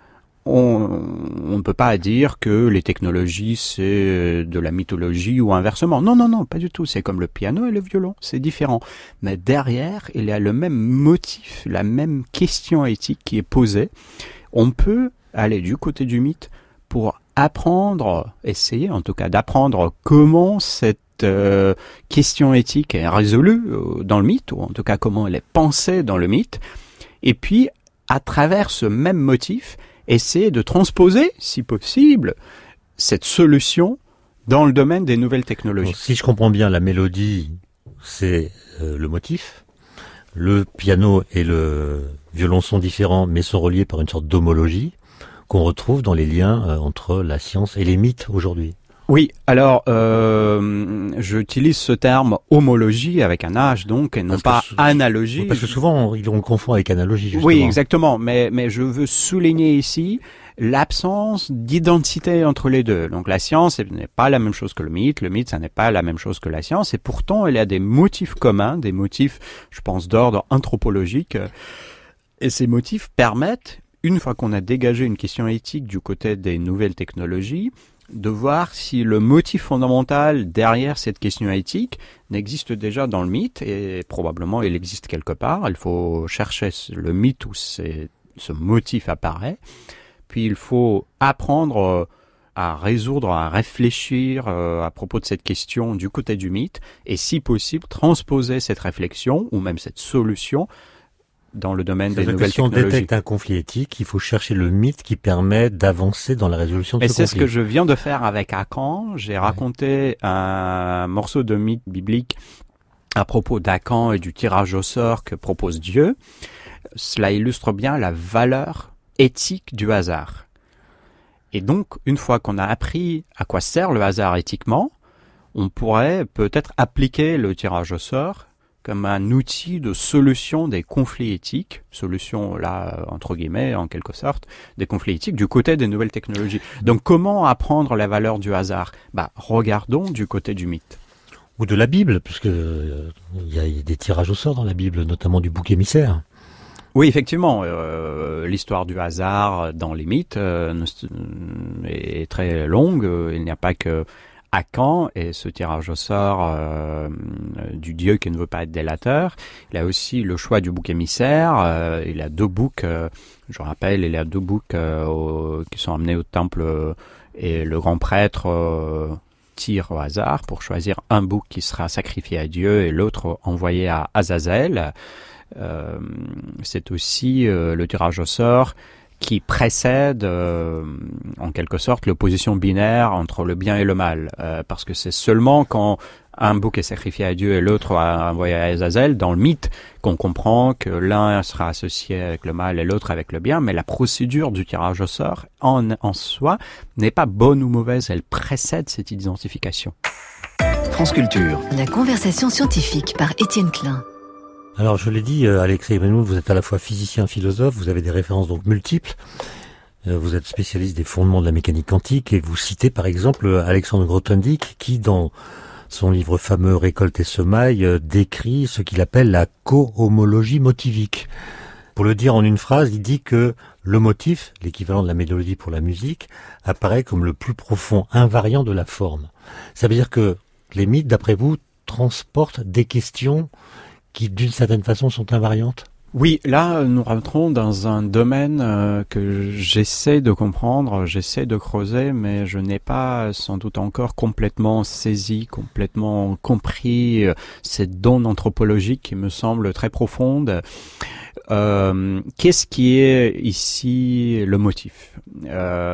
On ne peut pas dire que les technologies, c'est de la mythologie ou inversement. Non, non, non, pas du tout. C'est comme le piano et le violon, c'est différent. Mais derrière, il y a le même motif, la même question éthique qui est posée. On peut aller du côté du mythe pour apprendre, essayer en tout cas d'apprendre comment cette euh, question éthique est résolue euh, dans le mythe, ou en tout cas comment elle est pensée dans le mythe. Et puis, à travers ce même motif, essayer de transposer, si possible, cette solution dans le domaine des nouvelles technologies. Donc, si je comprends bien, la mélodie, c'est euh, le motif. Le piano et le violon sont différents, mais sont reliés par une sorte d'homologie qu'on retrouve dans les liens euh, entre la science et les mythes aujourd'hui. Oui, alors euh, j'utilise ce terme homologie avec un H donc et non pas que, analogie. Parce que souvent on, on confond avec analogie justement. Oui, exactement, mais mais je veux souligner ici l'absence d'identité entre les deux. Donc la science n'est pas la même chose que le mythe, le mythe ça n'est pas la même chose que la science et pourtant il y a des motifs communs, des motifs je pense d'ordre anthropologique et ces motifs permettent, une fois qu'on a dégagé une question éthique du côté des nouvelles technologies, de voir si le motif fondamental derrière cette question éthique n'existe déjà dans le mythe, et probablement il existe quelque part. Il faut chercher le mythe où c'est, ce motif apparaît, puis il faut apprendre à résoudre, à réfléchir à propos de cette question du côté du mythe, et si possible transposer cette réflexion, ou même cette solution, dans le domaine des nouvelles technologies. Si on détecte un conflit éthique, il faut chercher le mythe qui permet d'avancer dans la résolution de Et ce conflit. Et conflit. c'est ce que je viens de faire avec Akan. J'ai ouais. raconté un morceau de mythe biblique à propos d'Akan et du tirage au sort que propose Dieu. Cela illustre bien la valeur éthique du hasard. Et donc, une fois qu'on a appris à quoi sert le hasard éthiquement, on pourrait peut-être appliquer le tirage au sort comme un outil de solution des conflits éthiques, solution là, entre guillemets, en quelque sorte, des conflits éthiques du côté des nouvelles technologies. Donc comment apprendre la valeur du hasard ? Bah, regardons du côté du mythe. Ou de la Bible, puisque euh, il y a des tirages au sort dans la Bible, notamment du bouc émissaire. Oui, effectivement, euh, l'histoire du hasard dans les mythes euh, est très longue. Il n'y a pas que Akan et ce tirage au sort euh, du dieu qui ne veut pas être délateur. Il a aussi le choix du bouc émissaire. Euh, il a deux boucs, euh, je rappelle, il a deux boucs euh, au, qui sont amenés au temple euh, et le grand prêtre euh, tire au hasard pour choisir un bouc qui sera sacrifié à Dieu et l'autre envoyé à Azazel. Euh, c'est aussi euh, le tirage au sort qui précède euh, en quelque sorte l'opposition binaire entre le bien et le mal. Euh, parce que c'est seulement quand un bouc est sacrifié à Dieu et l'autre envoyé à Azazel, dans le mythe, qu'on comprend que l'un sera associé avec le mal et l'autre avec le bien, mais la procédure du tirage au sort en, en soi n'est pas bonne ou mauvaise, elle précède cette identification. France Culture. La conversation scientifique par Étienne Klein. Alors, je l'ai dit, euh, Alexei Benmoun, vous êtes à la fois physicien, philosophe, vous avez des références donc multiples. Euh, vous êtes spécialiste des fondements de la mécanique quantique et vous citez par exemple Alexandre Grothendieck qui, dans son livre fameux Récolte et semaille, euh, décrit ce qu'il appelle la co-homologie motivique. Pour le dire en une phrase, il dit que le motif, l'équivalent de la mélodie pour la musique, apparaît comme le plus profond invariant de la forme. Ça veut dire que les mythes, d'après vous, transportent des questions qui, d'une certaine façon, sont invariantes ? Oui, là, nous rentrons dans un domaine euh, que j'essaie de comprendre, j'essaie de creuser, mais je n'ai pas sans doute encore complètement saisi, complètement compris euh, cette donne anthropologique qui me semble très profonde. Euh, qu'est-ce qui est ici le motif ?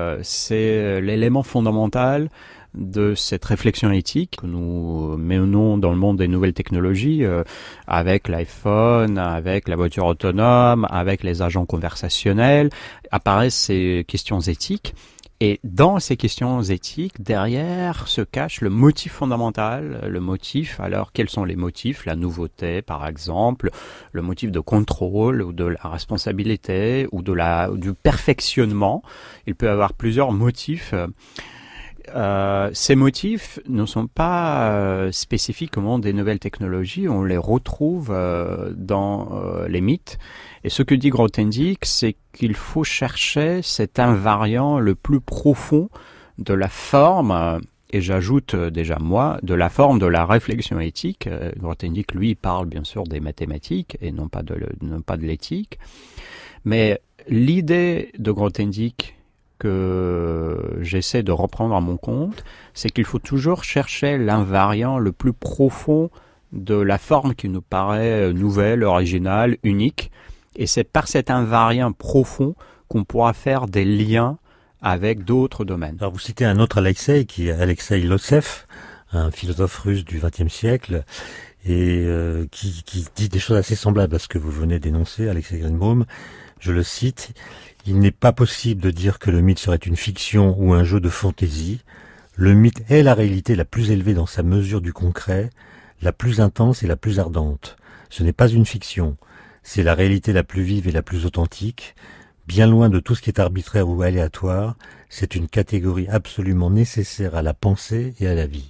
euh, C'est l'élément fondamental de cette réflexion éthique que nous menons dans le monde des nouvelles technologies, euh, avec l'iPhone, avec la voiture autonome, avec les agents conversationnels, apparaissent ces questions éthiques. Et dans ces questions éthiques, derrière se cache le motif fondamental, le motif, alors quels sont les motifs? La nouveauté, par exemple, le motif de contrôle ou de la responsabilité ou de la, du perfectionnement. Il peut y avoir plusieurs motifs. Euh, ces motifs ne sont pas euh, spécifiques au monde des nouvelles technologies, on les retrouve euh, dans euh, les mythes. Et ce que dit Grothendieck, c'est qu'il faut chercher cet invariant le plus profond de la forme, et j'ajoute déjà moi, de la forme de la réflexion éthique. Grothendieck, lui, parle bien sûr des mathématiques et non pas de, non pas de l'éthique. Mais l'idée de Grothendieck que j'essaie de reprendre à mon compte, c'est qu'il faut toujours chercher l'invariant le plus profond de la forme qui nous paraît nouvelle, originale, unique. Et c'est par cet invariant profond qu'on pourra faire des liens avec d'autres domaines. Alors vous citez un autre Alexeï, qui est Alexeï Losev, un philosophe russe du vingtième siècle, et euh, qui, qui dit des choses assez semblables à ce que vous venez d'énoncer, Alexei Greenbaum. Je le cite: « Il n'est pas possible de dire que le mythe serait une fiction ou un jeu de fantaisie. Le mythe est la réalité la plus élevée dans sa mesure du concret, la plus intense et la plus ardente. Ce n'est pas une fiction, c'est la réalité la plus vive et la plus authentique. Bien loin de tout ce qui est arbitraire ou aléatoire, c'est une catégorie absolument nécessaire à la pensée et à la vie. »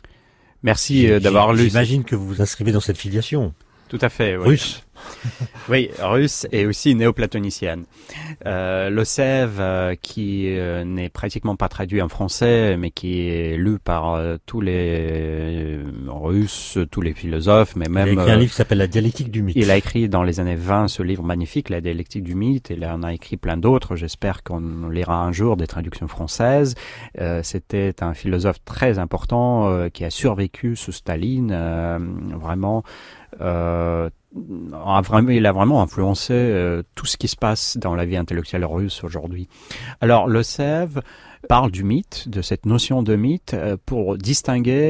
Merci euh, d'avoir lu. J'imagine que vous vous inscrivez dans cette filiation. Tout à fait. Oui. Russe. Oui, russe et aussi néoplatonicienne. Euh, Losev, euh, qui euh, n'est pratiquement pas traduit en français, mais qui est lu par euh, tous les euh, Russes, tous les philosophes, mais même... Il a écrit euh, un livre qui s'appelle La dialectique du mythe. Il a écrit dans les années vingt ce livre magnifique, La dialectique du mythe, et là on a écrit plein d'autres. J'espère qu'on lira un jour des traductions françaises. Euh, c'était un philosophe très important euh, qui a survécu sous Staline, euh, vraiment... Euh, a vraiment, il a vraiment influencé euh, tout ce qui se passe dans la vie intellectuelle russe aujourd'hui. Alors, Losev parle du mythe, de cette notion de mythe, euh, pour distinguer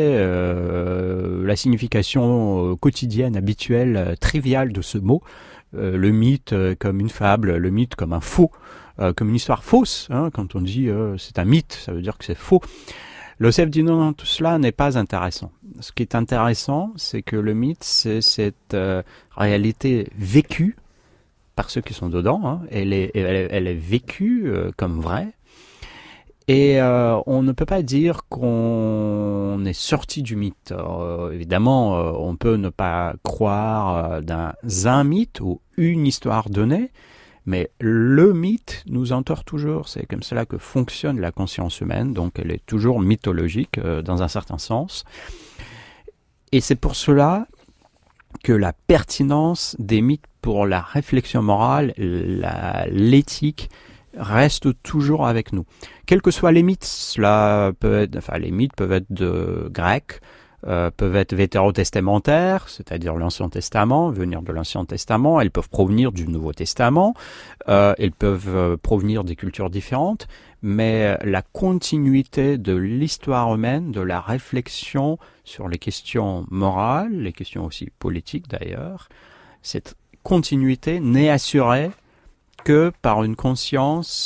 euh, la signification euh, quotidienne, habituelle, euh, triviale de ce mot, euh, le mythe euh, comme une fable, le mythe comme un faux, euh, comme une histoire fausse. Hein, quand on dit euh, c'est un mythe, ça veut dire que c'est faux. Losev dit non, non, tout cela n'est pas intéressant. Ce qui est intéressant, c'est que le mythe, c'est cette euh, réalité vécue par ceux qui sont dedans. Hein. Elle, est, elle, est, elle est vécue euh, comme vraie. Et euh, on ne peut pas dire qu'on est sorti du mythe. Euh, évidemment, euh, on peut ne pas croire euh, dans un mythe ou une histoire donnée, mais le mythe nous entoure toujours. C'est comme cela que fonctionne la conscience humaine. Donc elle est toujours mythologique euh, dans un certain sens. Et c'est pour cela que la pertinence des mythes pour la réflexion morale, la, l'éthique, reste toujours avec nous. Quels que soient les mythes, cela peut être, enfin les mythes peuvent être de grecs, Euh, peuvent être vétérotestamentaires, c'est-à-dire l'Ancien Testament, venir de l'Ancien Testament, elles peuvent provenir du Nouveau Testament, euh, elles peuvent euh, provenir des cultures différentes, mais la continuité de l'histoire humaine, de la réflexion sur les questions morales, les questions aussi politiques d'ailleurs, cette continuité n'est assurée que par une conscience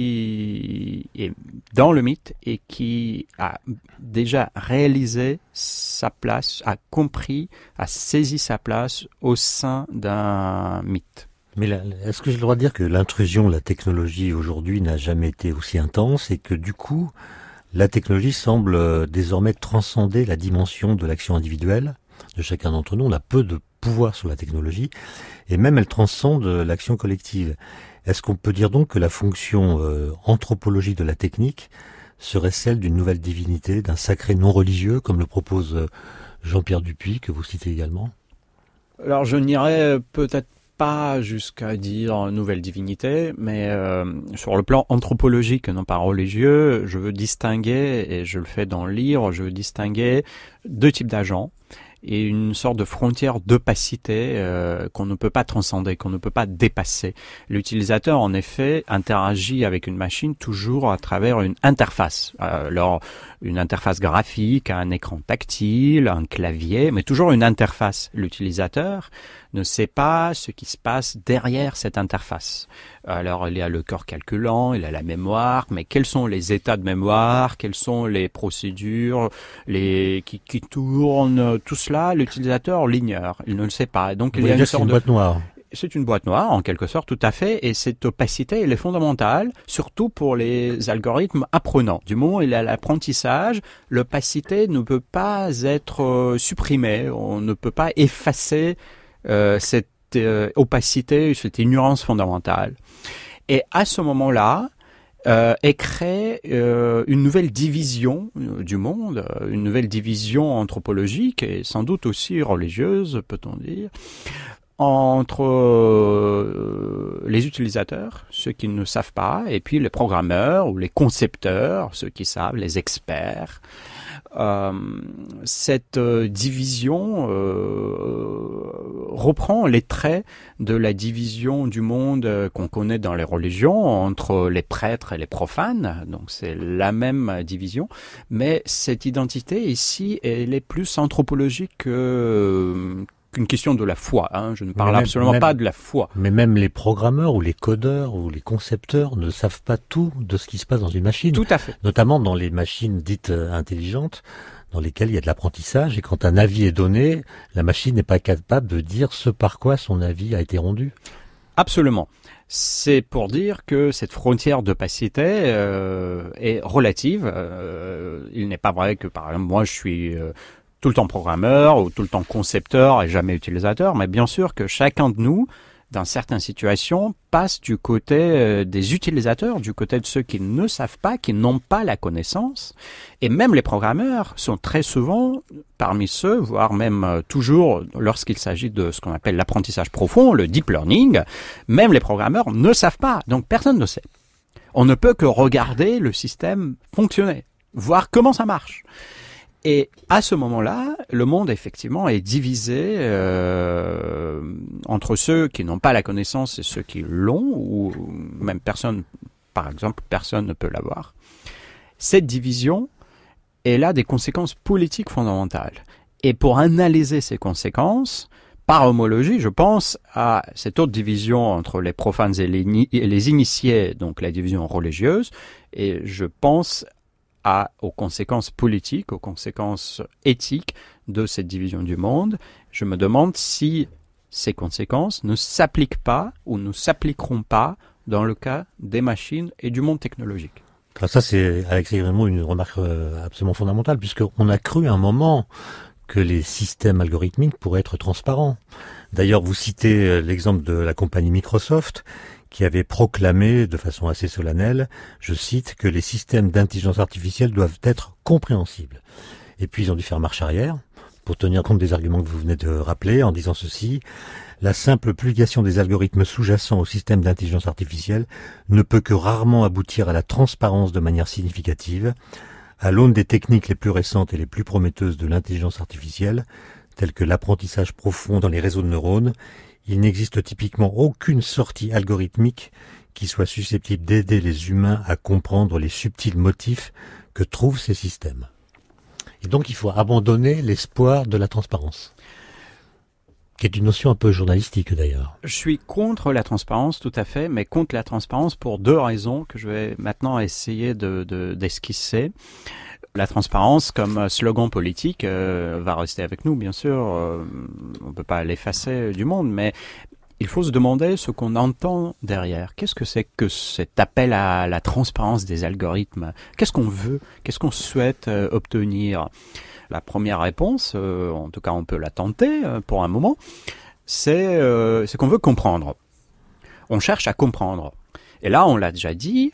qui est dans le mythe et qui a déjà réalisé sa place, a compris, a saisi sa place au sein d'un mythe. Mais là, est-ce que j'ai le droit de dire que l'intrusion de la technologie aujourd'hui n'a jamais été aussi intense et que du coup, la technologie semble désormais transcender la dimension de l'action individuelle de chacun d'entre nous? On a peu de pouvoir sur la technologie et même elle transcende l'action collective. Est-ce qu'on peut dire donc que la fonction euh, anthropologique de la technique serait celle d'une nouvelle divinité, d'un sacré non religieux, comme le propose euh, Jean-Pierre Dupuy, que vous citez également? Alors je n'irais peut-être pas jusqu'à dire nouvelle divinité, mais euh, sur le plan anthropologique, non pas religieux, je veux distinguer, et je le fais dans le livre, je veux distinguer deux types d'agents et une sorte de frontière d'opacité euh, qu'on ne peut pas transcender, qu'on ne peut pas dépasser. L'utilisateur, en effet, interagit avec une machine toujours à travers une interface. Euh, alors, une interface graphique, un écran tactile, un clavier, mais toujours une interface. L'utilisateur ne sait pas ce qui se passe derrière cette interface. Alors, il y a le corps calculant, il y a la mémoire, mais quels sont les états de mémoire, quelles sont les procédures, les qui, qui tournent, tout cela, l'utilisateur l'ignore, il ne le sait pas. Donc, Vous il y a une dire sorte c'est une de boîte noire. C'est une boîte noire, en quelque sorte, tout à fait, et cette opacité, elle est fondamentale, surtout pour les algorithmes apprenants. Du moment où il y a l'apprentissage, l'opacité ne peut pas être euh, supprimée, on ne peut pas effacer euh, cette euh, opacité, cette ignorance fondamentale. Et à ce moment-là, euh, est créée euh, une nouvelle division du monde, une nouvelle division anthropologique et sans doute aussi religieuse, peut-on dire, entre euh, les utilisateurs, ceux qui ne savent pas, et puis les programmeurs ou les concepteurs, ceux qui savent, les experts. Euh, cette euh, division euh, reprend les traits de la division du monde euh, qu'on connaît dans les religions entre les prêtres et les profanes. Donc c'est la même division, mais cette identité ici, elle est plus anthropologique que euh, qu'une question de la foi. Hein. Je ne parle même, absolument même, pas de la foi. Mais même les programmeurs ou les codeurs ou les concepteurs ne savent pas tout de ce qui se passe dans une machine. Tout à fait. Notamment dans les machines dites intelligentes, dans lesquelles il y a de l'apprentissage, et quand un avis est donné, la machine n'est pas capable de dire ce par quoi son avis a été rendu. Absolument. C'est pour dire que cette frontière d'opacité euh, est relative. Euh, il n'est pas vrai que, par exemple, moi je suis... Euh, tout le temps programmeur ou tout le temps concepteur et jamais utilisateur, mais bien sûr que chacun de nous, dans certaines situations, passe du côté euh, des utilisateurs, du côté de ceux qui ne savent pas, qui n'ont pas la connaissance. Et même les programmeurs sont très souvent parmi ceux, voire même euh, toujours lorsqu'il s'agit de ce qu'on appelle l'apprentissage profond, le deep learning, même les programmeurs ne savent pas, donc personne ne sait. On ne peut que regarder le système fonctionner, voir comment ça marche. Et à ce moment-là, le monde effectivement est divisé euh, entre ceux qui n'ont pas la connaissance et ceux qui l'ont, ou même personne, par exemple, personne ne peut l'avoir. Cette division, elle a des conséquences politiques fondamentales. Et pour analyser ces conséquences, par homologie, je pense à cette autre division entre les profanes et les, et les initiés, donc la division religieuse, et je pense à, aux conséquences politiques, aux conséquences éthiques de cette division du monde. Je me demande si ces conséquences ne s'appliquent pas ou ne s'appliqueront pas dans le cas des machines et du monde technologique. Alors ça, c'est, Alexis Grimont, une remarque absolument fondamentale, puisqu'on a cru un moment que les systèmes algorithmiques pourraient être transparents. D'ailleurs, vous citez l'exemple de la compagnie Microsoft, qui avait proclamé de façon assez solennelle, je cite, que les systèmes d'intelligence artificielle doivent être compréhensibles. Et puis ils ont dû faire marche arrière, pour tenir compte des arguments que vous venez de rappeler, en disant ceci: la simple publication des algorithmes sous-jacents au système d'intelligence artificielle ne peut que rarement aboutir à la transparence de manière significative. À l'aune des techniques les plus récentes et les plus prometteuses de l'intelligence artificielle, telles que l'apprentissage profond dans les réseaux de neurones, il n'existe typiquement aucune sortie algorithmique qui soit susceptible d'aider les humains à comprendre les subtils motifs que trouvent ces systèmes. Et donc il faut abandonner l'espoir de la transparence, qui est une notion un peu journalistique d'ailleurs. Je suis contre la transparence, tout à fait, mais contre la transparence pour deux raisons que je vais maintenant essayer de, de, d'esquisser. La transparence comme slogan politique euh, va rester avec nous, bien sûr. Euh, on ne peut pas l'effacer du monde, mais il faut se demander ce qu'on entend derrière. Qu'est-ce que c'est que cet appel à la transparence des algorithmes? Qu'est-ce qu'on veut? Qu'est-ce qu'on souhaite euh, obtenir? La première réponse, euh, en tout cas on peut la tenter euh, pour un moment, c'est, euh, c'est qu'on veut comprendre. On cherche à comprendre. Et là, on l'a déjà dit,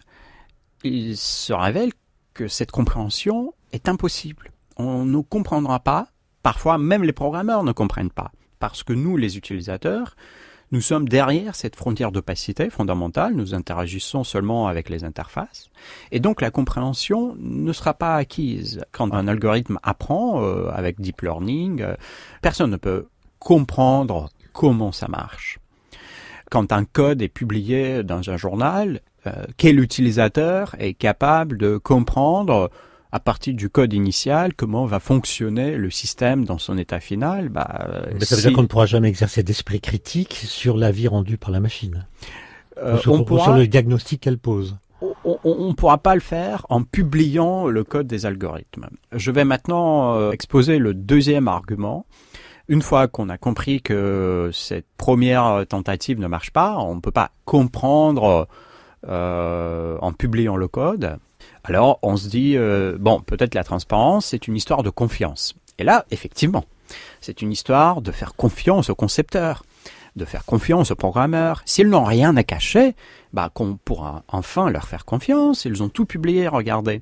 il se révèle que cette compréhension est impossible. On ne comprendra pas, parfois même les programmeurs ne comprennent pas, parce que nous, les utilisateurs, nous sommes derrière cette frontière d'opacité fondamentale, nous interagissons seulement avec les interfaces, et donc la compréhension ne sera pas acquise. Quand un algorithme apprend euh, avec deep learning, euh, personne ne peut comprendre comment ça marche. Quand un code est publié dans un journal, euh, quel utilisateur est capable de comprendre à partir du code initial, comment va fonctionner le système dans son état final. Bah, Mais ça veut si... dire qu'on ne pourra jamais exercer d'esprit critique sur l'avis rendu par la machine, euh, ou sur, on pourra... sur le diagnostic qu'elle pose. On ne pourra pas le faire en publiant le code des algorithmes. Je vais maintenant euh, exposer le deuxième argument. Une fois qu'on a compris que cette première tentative ne marche pas, on ne peut pas comprendre euh, en publiant le code. Alors on se dit, euh, bon, peut-être la transparence, c'est une histoire de confiance. Et là, effectivement, c'est une histoire de faire confiance aux concepteurs, de faire confiance aux programmeurs. S'ils n'ont rien à cacher, bah, qu'on pourra enfin leur faire confiance. Ils ont tout publié, regardez.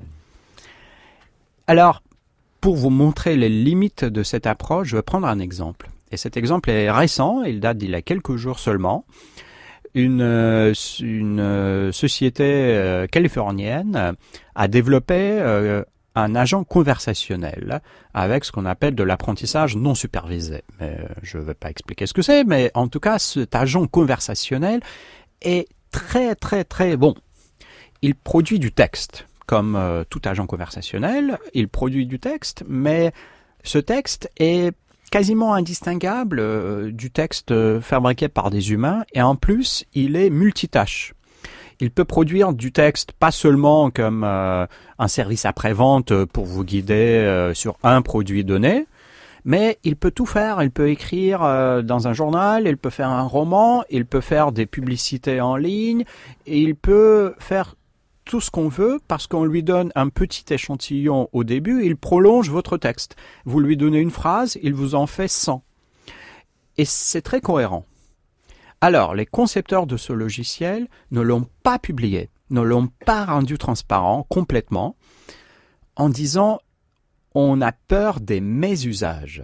Alors, pour vous montrer les limites de cette approche, je vais prendre un exemple. Et cet exemple est récent, il date d'il y a quelques jours seulement. Une, une société californienne a développé un agent conversationnel avec ce qu'on appelle de l'apprentissage non supervisé. Mais je ne vais pas expliquer ce que c'est, mais en tout cas, cet agent conversationnel est très très très bon. Il produit du texte. Comme euh, tout agent conversationnel, il produit du texte, mais ce texte est quasiment indistinguable euh, du texte euh, fabriqué par des humains, et en plus, il est multitâche. Il peut produire du texte pas seulement comme euh, un service après-vente pour vous guider euh, sur un produit donné, mais il peut tout faire. Il peut écrire euh, dans un journal, il peut faire un roman, il peut faire des publicités en ligne, et il peut faire tout ce qu'on veut parce qu'on lui donne un petit échantillon au début, il prolonge votre texte. Vous lui donnez une phrase, il vous en fait cent. Et c'est très cohérent. Alors, les concepteurs de ce logiciel ne l'ont pas publié, ne l'ont pas rendu transparent complètement, en disant on a peur des mésusages.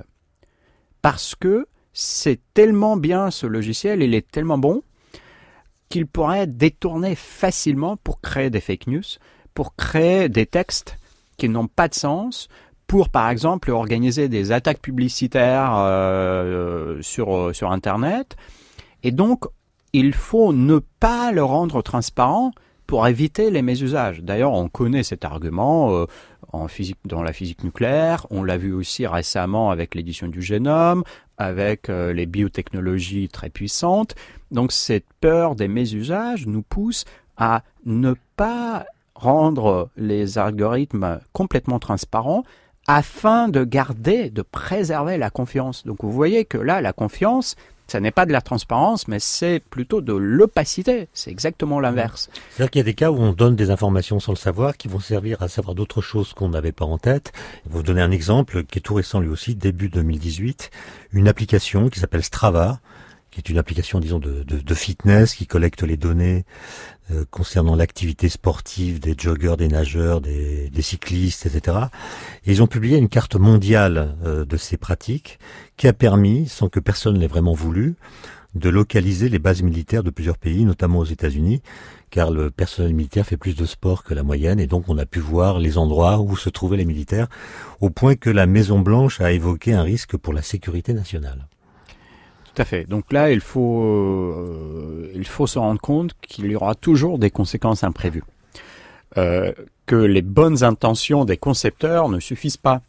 Parce que c'est tellement bien ce logiciel, il est tellement bon, qu'il pourrait être détourné facilement pour créer des fake news, pour créer des textes qui n'ont pas de sens, pour par exemple organiser des attaques publicitaires euh, sur, sur Internet. Et donc, il faut ne pas le rendre transparent pour éviter les mésusages. D'ailleurs, on connaît cet argument euh, en physique, dans la physique nucléaire, on l'a vu aussi récemment avec l'édition du génome, avec euh, les biotechnologies très puissantes. Donc cette peur des mésusages nous pousse à ne pas rendre les algorithmes complètement transparents afin de garder, de préserver la confiance. Donc vous voyez que là, la confiance, ça n'est pas de la transparence, mais c'est plutôt de l'opacité. C'est exactement l'inverse. C'est-à-dire qu'il y a des cas où on donne des informations sans le savoir, qui vont servir à savoir d'autres choses qu'on n'avait pas en tête. Je vais vous donner un exemple qui est tout récent lui aussi, début deux mille dix-huit. Une application qui s'appelle Strava, qui est une application, disons, de, de, de fitness, qui collecte les données euh, concernant l'activité sportive des joggeurs, des nageurs, des, des cyclistes, et cetera. Et ils ont publié une carte mondiale euh, de ces pratiques qui a permis, sans que personne l'ait vraiment voulu, de localiser les bases militaires de plusieurs pays, notamment aux États-Unis, car le personnel militaire fait plus de sport que la moyenne, et donc on a pu voir les endroits où se trouvaient les militaires, au point que la Maison-Blanche a évoqué un risque pour la sécurité nationale. Tout à fait. Donc là, il faut, euh, il faut se rendre compte qu'il y aura toujours des conséquences imprévues. Euh, que les bonnes intentions des concepteurs ne suffisent pas.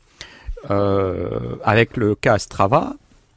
Euh, avec le cas Strava,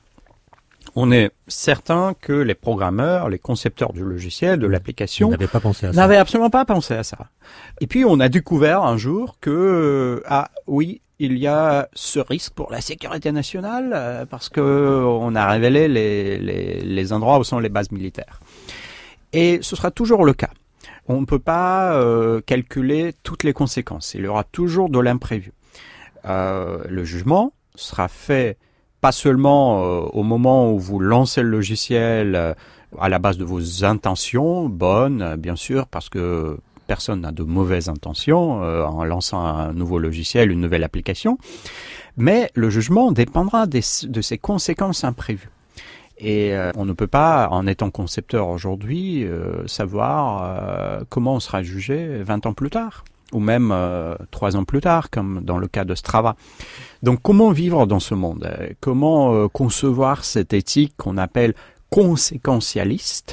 on est certain que les programmeurs, les concepteurs du logiciel, de l'application, n'avaient pas pensé à ça. N'avaient absolument pas pensé à ça. Et puis on a découvert un jour que, ah oui, il y a ce risque pour la sécurité nationale euh, parce que on a révélé les, les, les endroits où sont les bases militaires. Et ce sera toujours le cas. On ne peut pas euh, calculer toutes les conséquences. Il y aura toujours de l'imprévu. Euh, le jugement sera fait pas seulement euh, au moment où vous lancez le logiciel euh, à la base de vos intentions bonnes, euh, bien sûr, parce que personne n'a de mauvaises intentions euh, en lançant un nouveau logiciel, une nouvelle application, mais le jugement dépendra des, de ces conséquences imprévues. Et euh, on ne peut pas, en étant concepteur aujourd'hui, euh, savoir euh, comment on sera jugé vingt ans plus tard, ou même euh, trois ans plus tard, comme dans le cas de Strava. Donc comment vivre dans ce monde ? Comment euh, concevoir cette éthique qu'on appelle conséquentialiste ?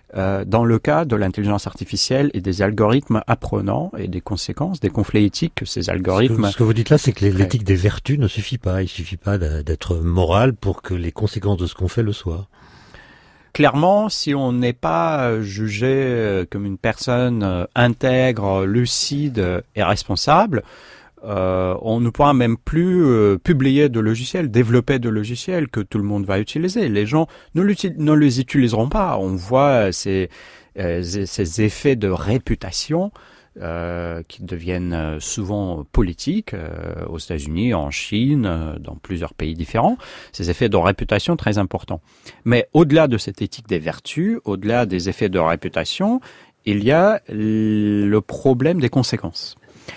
euh, dans le cas de l'intelligence artificielle et des algorithmes apprenants et des conséquences, des conflits éthiques que ces algorithmes... Ce que, ce que vous dites là, c'est que l'éthique des vertus ne suffit pas. Il suffit pas d'être moral pour que les conséquences de ce qu'on fait le soient. Clairement, si on n'est pas jugé comme une personne intègre, lucide et responsable, euh, on ne pourra même plus euh, publier de logiciels, développer de logiciels que tout le monde va utiliser. Les gens ne, ne les utiliseront pas. On voit ces, euh, ces effets de réputation euh, qui deviennent souvent politiques euh, aux États-Unis, en Chine, euh, dans plusieurs pays différents. Ces effets de réputation très importants. Mais au-delà de cette éthique des vertus, au-delà des effets de réputation, il y a le problème des conséquences.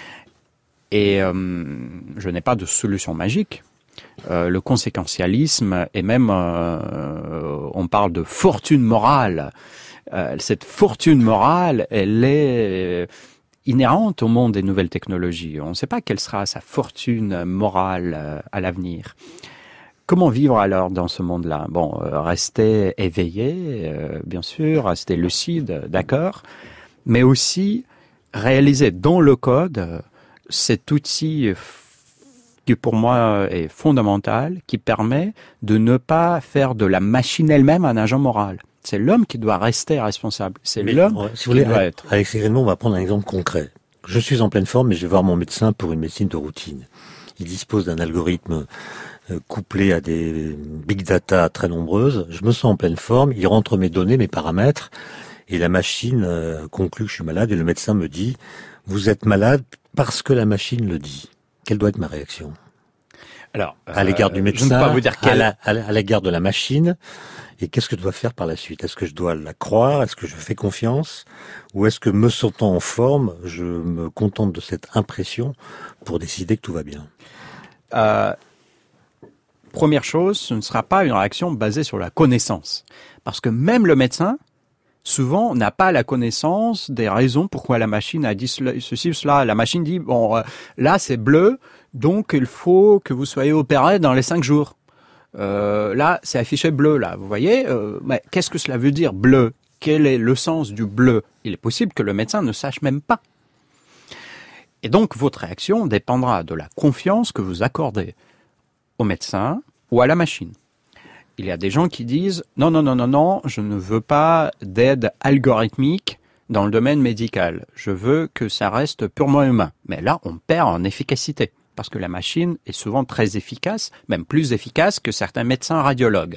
Et euh, je n'ai pas de solution magique. Euh, le conséquentialisme et même, euh, on parle de fortune morale. Euh, cette fortune morale, elle est inhérente au monde des nouvelles technologies. On ne sait pas quelle sera sa fortune morale euh, à l'avenir. Comment vivre alors dans ce monde-là? Bon, euh, rester éveillé, euh, bien sûr, rester lucide, d'accord, mais aussi réaliser dans le code euh, cet outil qui pour moi est fondamental, qui permet de ne pas faire de la machine elle-même un agent moral. C'est l'homme qui doit rester responsable. C'est l'homme ouais, si qui vous voulez, doit avec, être. Avec ces on va prendre un exemple concret. Je suis en pleine forme et je vais voir mon médecin pour une médecine de routine. Il dispose d'un algorithme euh, couplé à des big data très nombreuses. Je me sens en pleine forme, il rentre mes données, mes paramètres, et la machine euh, conclut que je suis malade et le médecin me dit « Vous êtes malade parce que la machine le dit ». Quelle doit être ma réaction? Alors, euh, à l'égard du médecin, je ne peux pas vous dire quelle... à, la, à l'égard de la machine, et qu'est-ce que je dois faire par la suite? Est-ce que je dois la croire? Est-ce que je fais confiance? Ou est-ce que, me sentant en forme, je me contente de cette impression pour décider que tout va bien? euh, Première chose, ce ne sera pas une réaction basée sur la connaissance. Parce que même le médecin, souvent, n'a pas la connaissance des raisons pourquoi la machine a dit ceci ou cela. La machine dit, bon, euh, là c'est bleu, donc il faut que vous soyez opéré dans les cinq jours. Euh, là, c'est affiché bleu, là, vous voyez. Euh, mais qu'est-ce que cela veut dire, bleu? Quel est le sens du bleu? Il est possible que le médecin ne sache même pas. Et donc, votre réaction dépendra de la confiance que vous accordez au médecin ou à la machine. Il y a des gens qui disent « Non, non, non, non, non, je ne veux pas d'aide algorithmique dans le domaine médical. Je veux que ça reste purement humain. » Mais là, on perd en efficacité. Parce que la machine est souvent très efficace, même plus efficace que certains médecins radiologues.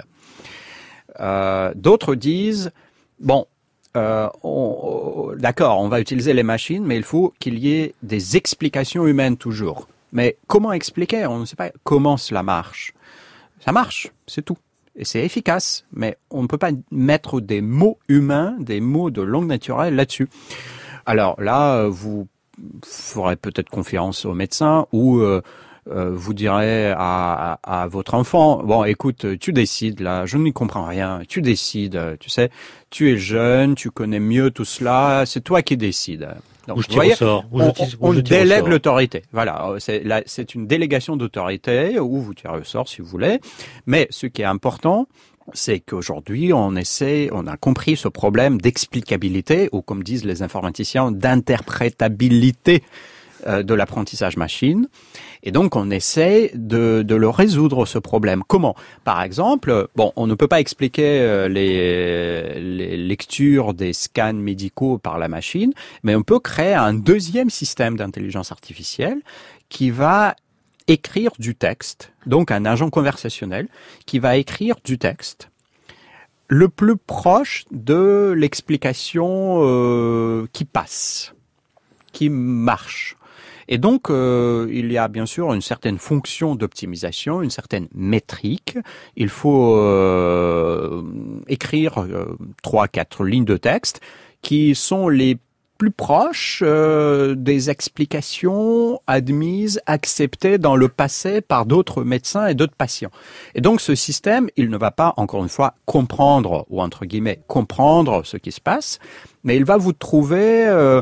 Euh, d'autres disent, bon, euh, on, d'accord, on va utiliser les machines, mais il faut qu'il y ait des explications humaines toujours. Mais comment expliquer? On ne sait pas comment cela marche. Ça marche, c'est tout. Et c'est efficace, mais on ne peut pas mettre des mots humains, des mots de langue naturelle là-dessus. Alors là, vous ferez peut-être confiance au médecin ou euh, euh, vous direz à, à, à votre enfant, bon écoute, tu décides là, je n'y comprends rien, tu décides, tu sais, tu es jeune, tu connais mieux tout cela, c'est toi qui décides. Donc, ou je vous voyez, ressort, ou on, je tire, on ou je tire délègue l'autorité. Voilà, c'est, là, c'est une délégation d'autorité, ou vous tirez au sort si vous voulez. Mais ce qui est important, c'est qu'aujourd'hui, on essaie, on a compris ce problème d'explicabilité, ou comme disent les informaticiens, d'interprétabilité euh, de l'apprentissage machine. Et donc, on essaie de, de le résoudre, ce problème. Comment? Par exemple, bon, on ne peut pas expliquer euh, les, les lectures des scans médicaux par la machine, mais on peut créer un deuxième système d'intelligence artificielle qui va écrire du texte, donc un agent conversationnel qui va écrire du texte le plus proche de l'explication euh, qui passe, qui marche. Et donc, euh, il y a bien sûr une certaine fonction d'optimisation, une certaine métrique. Il faut euh, écrire euh, trois, quatre lignes de texte qui sont les plus proches euh, des explications admises, acceptées dans le passé par d'autres médecins et d'autres patients. Et donc, ce système, il ne va pas, encore une fois, comprendre, ou entre guillemets, comprendre ce qui se passe, mais il va vous trouver euh,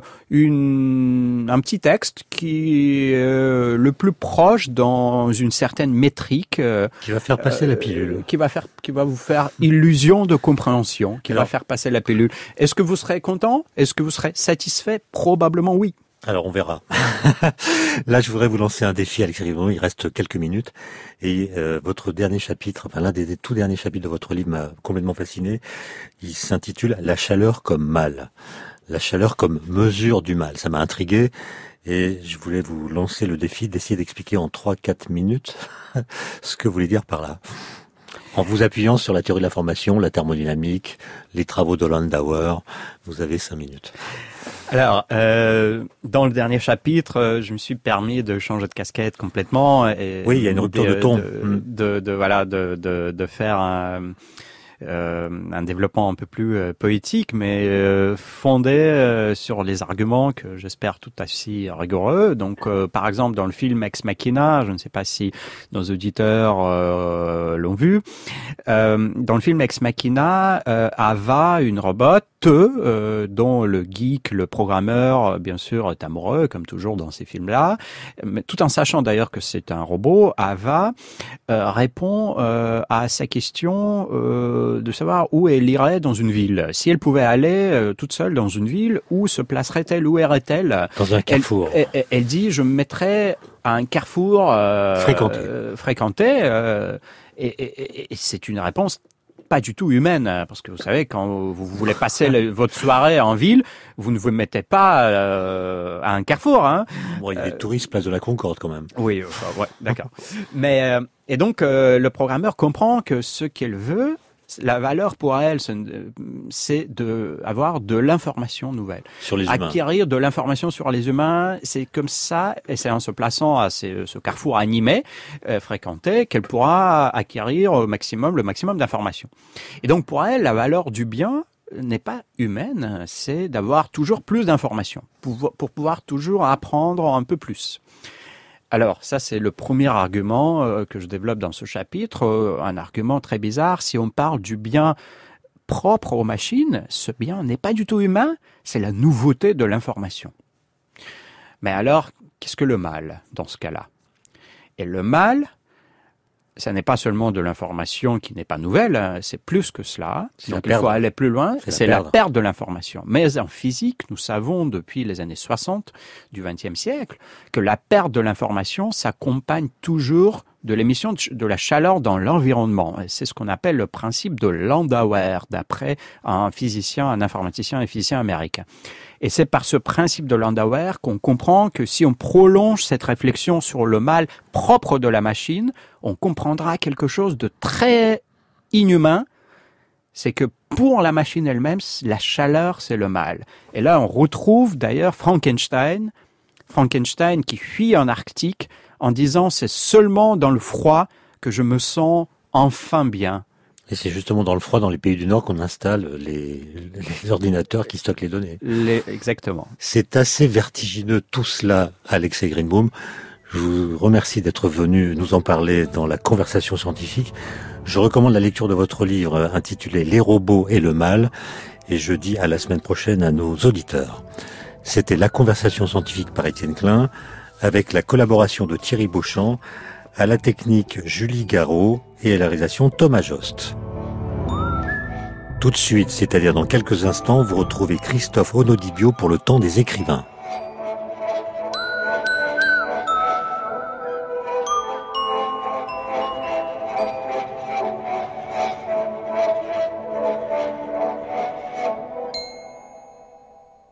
une, un petit texte qui est euh, le plus proche dans une certaine métrique. Euh, qui va faire passer euh, la pilule. Qui va, faire, qui va vous faire illusion de compréhension, qui Alors, va faire passer la pilule. Est-ce que vous serez content? Est-ce que vous serez satisfait? Probablement oui. Alors on verra. Là, je voudrais vous lancer un défi, Alexis Greenbaum. Il reste quelques minutes. Et euh, votre dernier chapitre, enfin l'un des, des tout derniers chapitres de votre livre m'a complètement fasciné. Il s'intitule « La chaleur comme mal ». La chaleur comme mesure du mal. Ça m'a intrigué. Et je voulais vous lancer le défi d'essayer d'expliquer en trois quatre minutes ce que vous voulez dire par là. En vous appuyant sur la théorie de l'information, la thermodynamique, les travaux de Landauer, vous avez cinq minutes. Alors, euh, dans le dernier chapitre, euh, je me suis permis de changer de casquette complètement. Et oui, il y a une rupture de, de ton. De, de, de, de, voilà, de, de, de faire un, euh, un développement un peu plus euh, poétique, mais euh, fondé euh, sur les arguments que j'espère tout aussi rigoureux. Donc, euh, par exemple, dans le film Ex Machina, je ne sais pas si nos auditeurs euh, l'ont vu, euh, dans le film Ex Machina, euh, Ava, une robot, Euh, dont le geek, le programmeur, bien sûr, est amoureux, comme toujours dans ces films-là, mais tout en sachant d'ailleurs que c'est un robot, Ava euh, répond euh, à sa question euh, de savoir où elle irait dans une ville. Si elle pouvait aller euh, toute seule dans une ville, où se placerait-elle, où irait-elle? Dans un carrefour. Elle, elle, elle dit, je me mettrais à un carrefour euh, fréquenté. Euh, fréquenté euh, et, et, et c'est une réponse pas du tout humaine, parce que vous savez, quand vous voulez passer le, votre soirée en ville, vous ne vous mettez pas euh, à un carrefour. Hein. Bon, il y a des euh, touristes place de la Concorde quand même. Oui, enfin, ouais, d'accord. Mais euh, et donc euh, le programmeur comprend que ce qu'elle veut, la valeur pour elle, c'est de avoir de l'information nouvelle. Sur les humains. Acquérir de l'information sur les humains, c'est comme ça, et c'est en se plaçant à ces, ce carrefour animé, euh, fréquenté, qu'elle pourra acquérir au maximum, le maximum d'informations. Et donc pour elle, la valeur du bien n'est pas humaine, c'est d'avoir toujours plus d'informations, pour, pour pouvoir toujours apprendre un peu plus. Alors, ça, c'est le premier argument euh, que je développe dans ce chapitre, euh, un argument très bizarre. Si on parle du bien propre aux machines, ce bien n'est pas du tout humain, c'est la nouveauté de l'information. Mais alors, qu'est-ce que le mal dans ce cas-là? Et le mal, ça n'est pas seulement de l'information qui n'est pas nouvelle, c'est plus que cela. Donc il faut aller plus loin, c'est, c'est la, la perte de l'information. Mais en physique, nous savons depuis les années soixante du vingtième siècle que la perte de l'information s'accompagne toujours de l'émission de la chaleur dans l'environnement. Et c'est ce qu'on appelle le principe de Landauer, d'après un physicien, un informaticien et physicien américain. Et c'est par ce principe de Landauer qu'on comprend que si on prolonge cette réflexion sur le mal propre de la machine, on comprendra quelque chose de très inhumain. C'est que pour la machine elle-même, la chaleur, c'est le mal. Et là, on retrouve d'ailleurs Frankenstein, Frankenstein qui fuit en Arctique en disant « c'est seulement dans le froid que je me sens enfin bien ». Et c'est justement dans le froid, dans les pays du Nord, qu'on installe les, les ordinateurs qui stockent les données. Les, exactement. C'est assez vertigineux tout cela, Alexis Greenbaum. Je vous remercie d'être venu nous en parler dans la conversation scientifique. Je recommande la lecture de votre livre intitulé « Les robots et le mal » et je dis à la semaine prochaine à nos auditeurs. C'était la conversation scientifique par Étienne Klein avec la collaboration de Thierry Beauchamp, à la technique Julie Garot et à la réalisation Thomas Jost. Tout de suite, c'est-à-dire dans quelques instants, vous retrouvez Christophe Onodibio pour le temps des écrivains.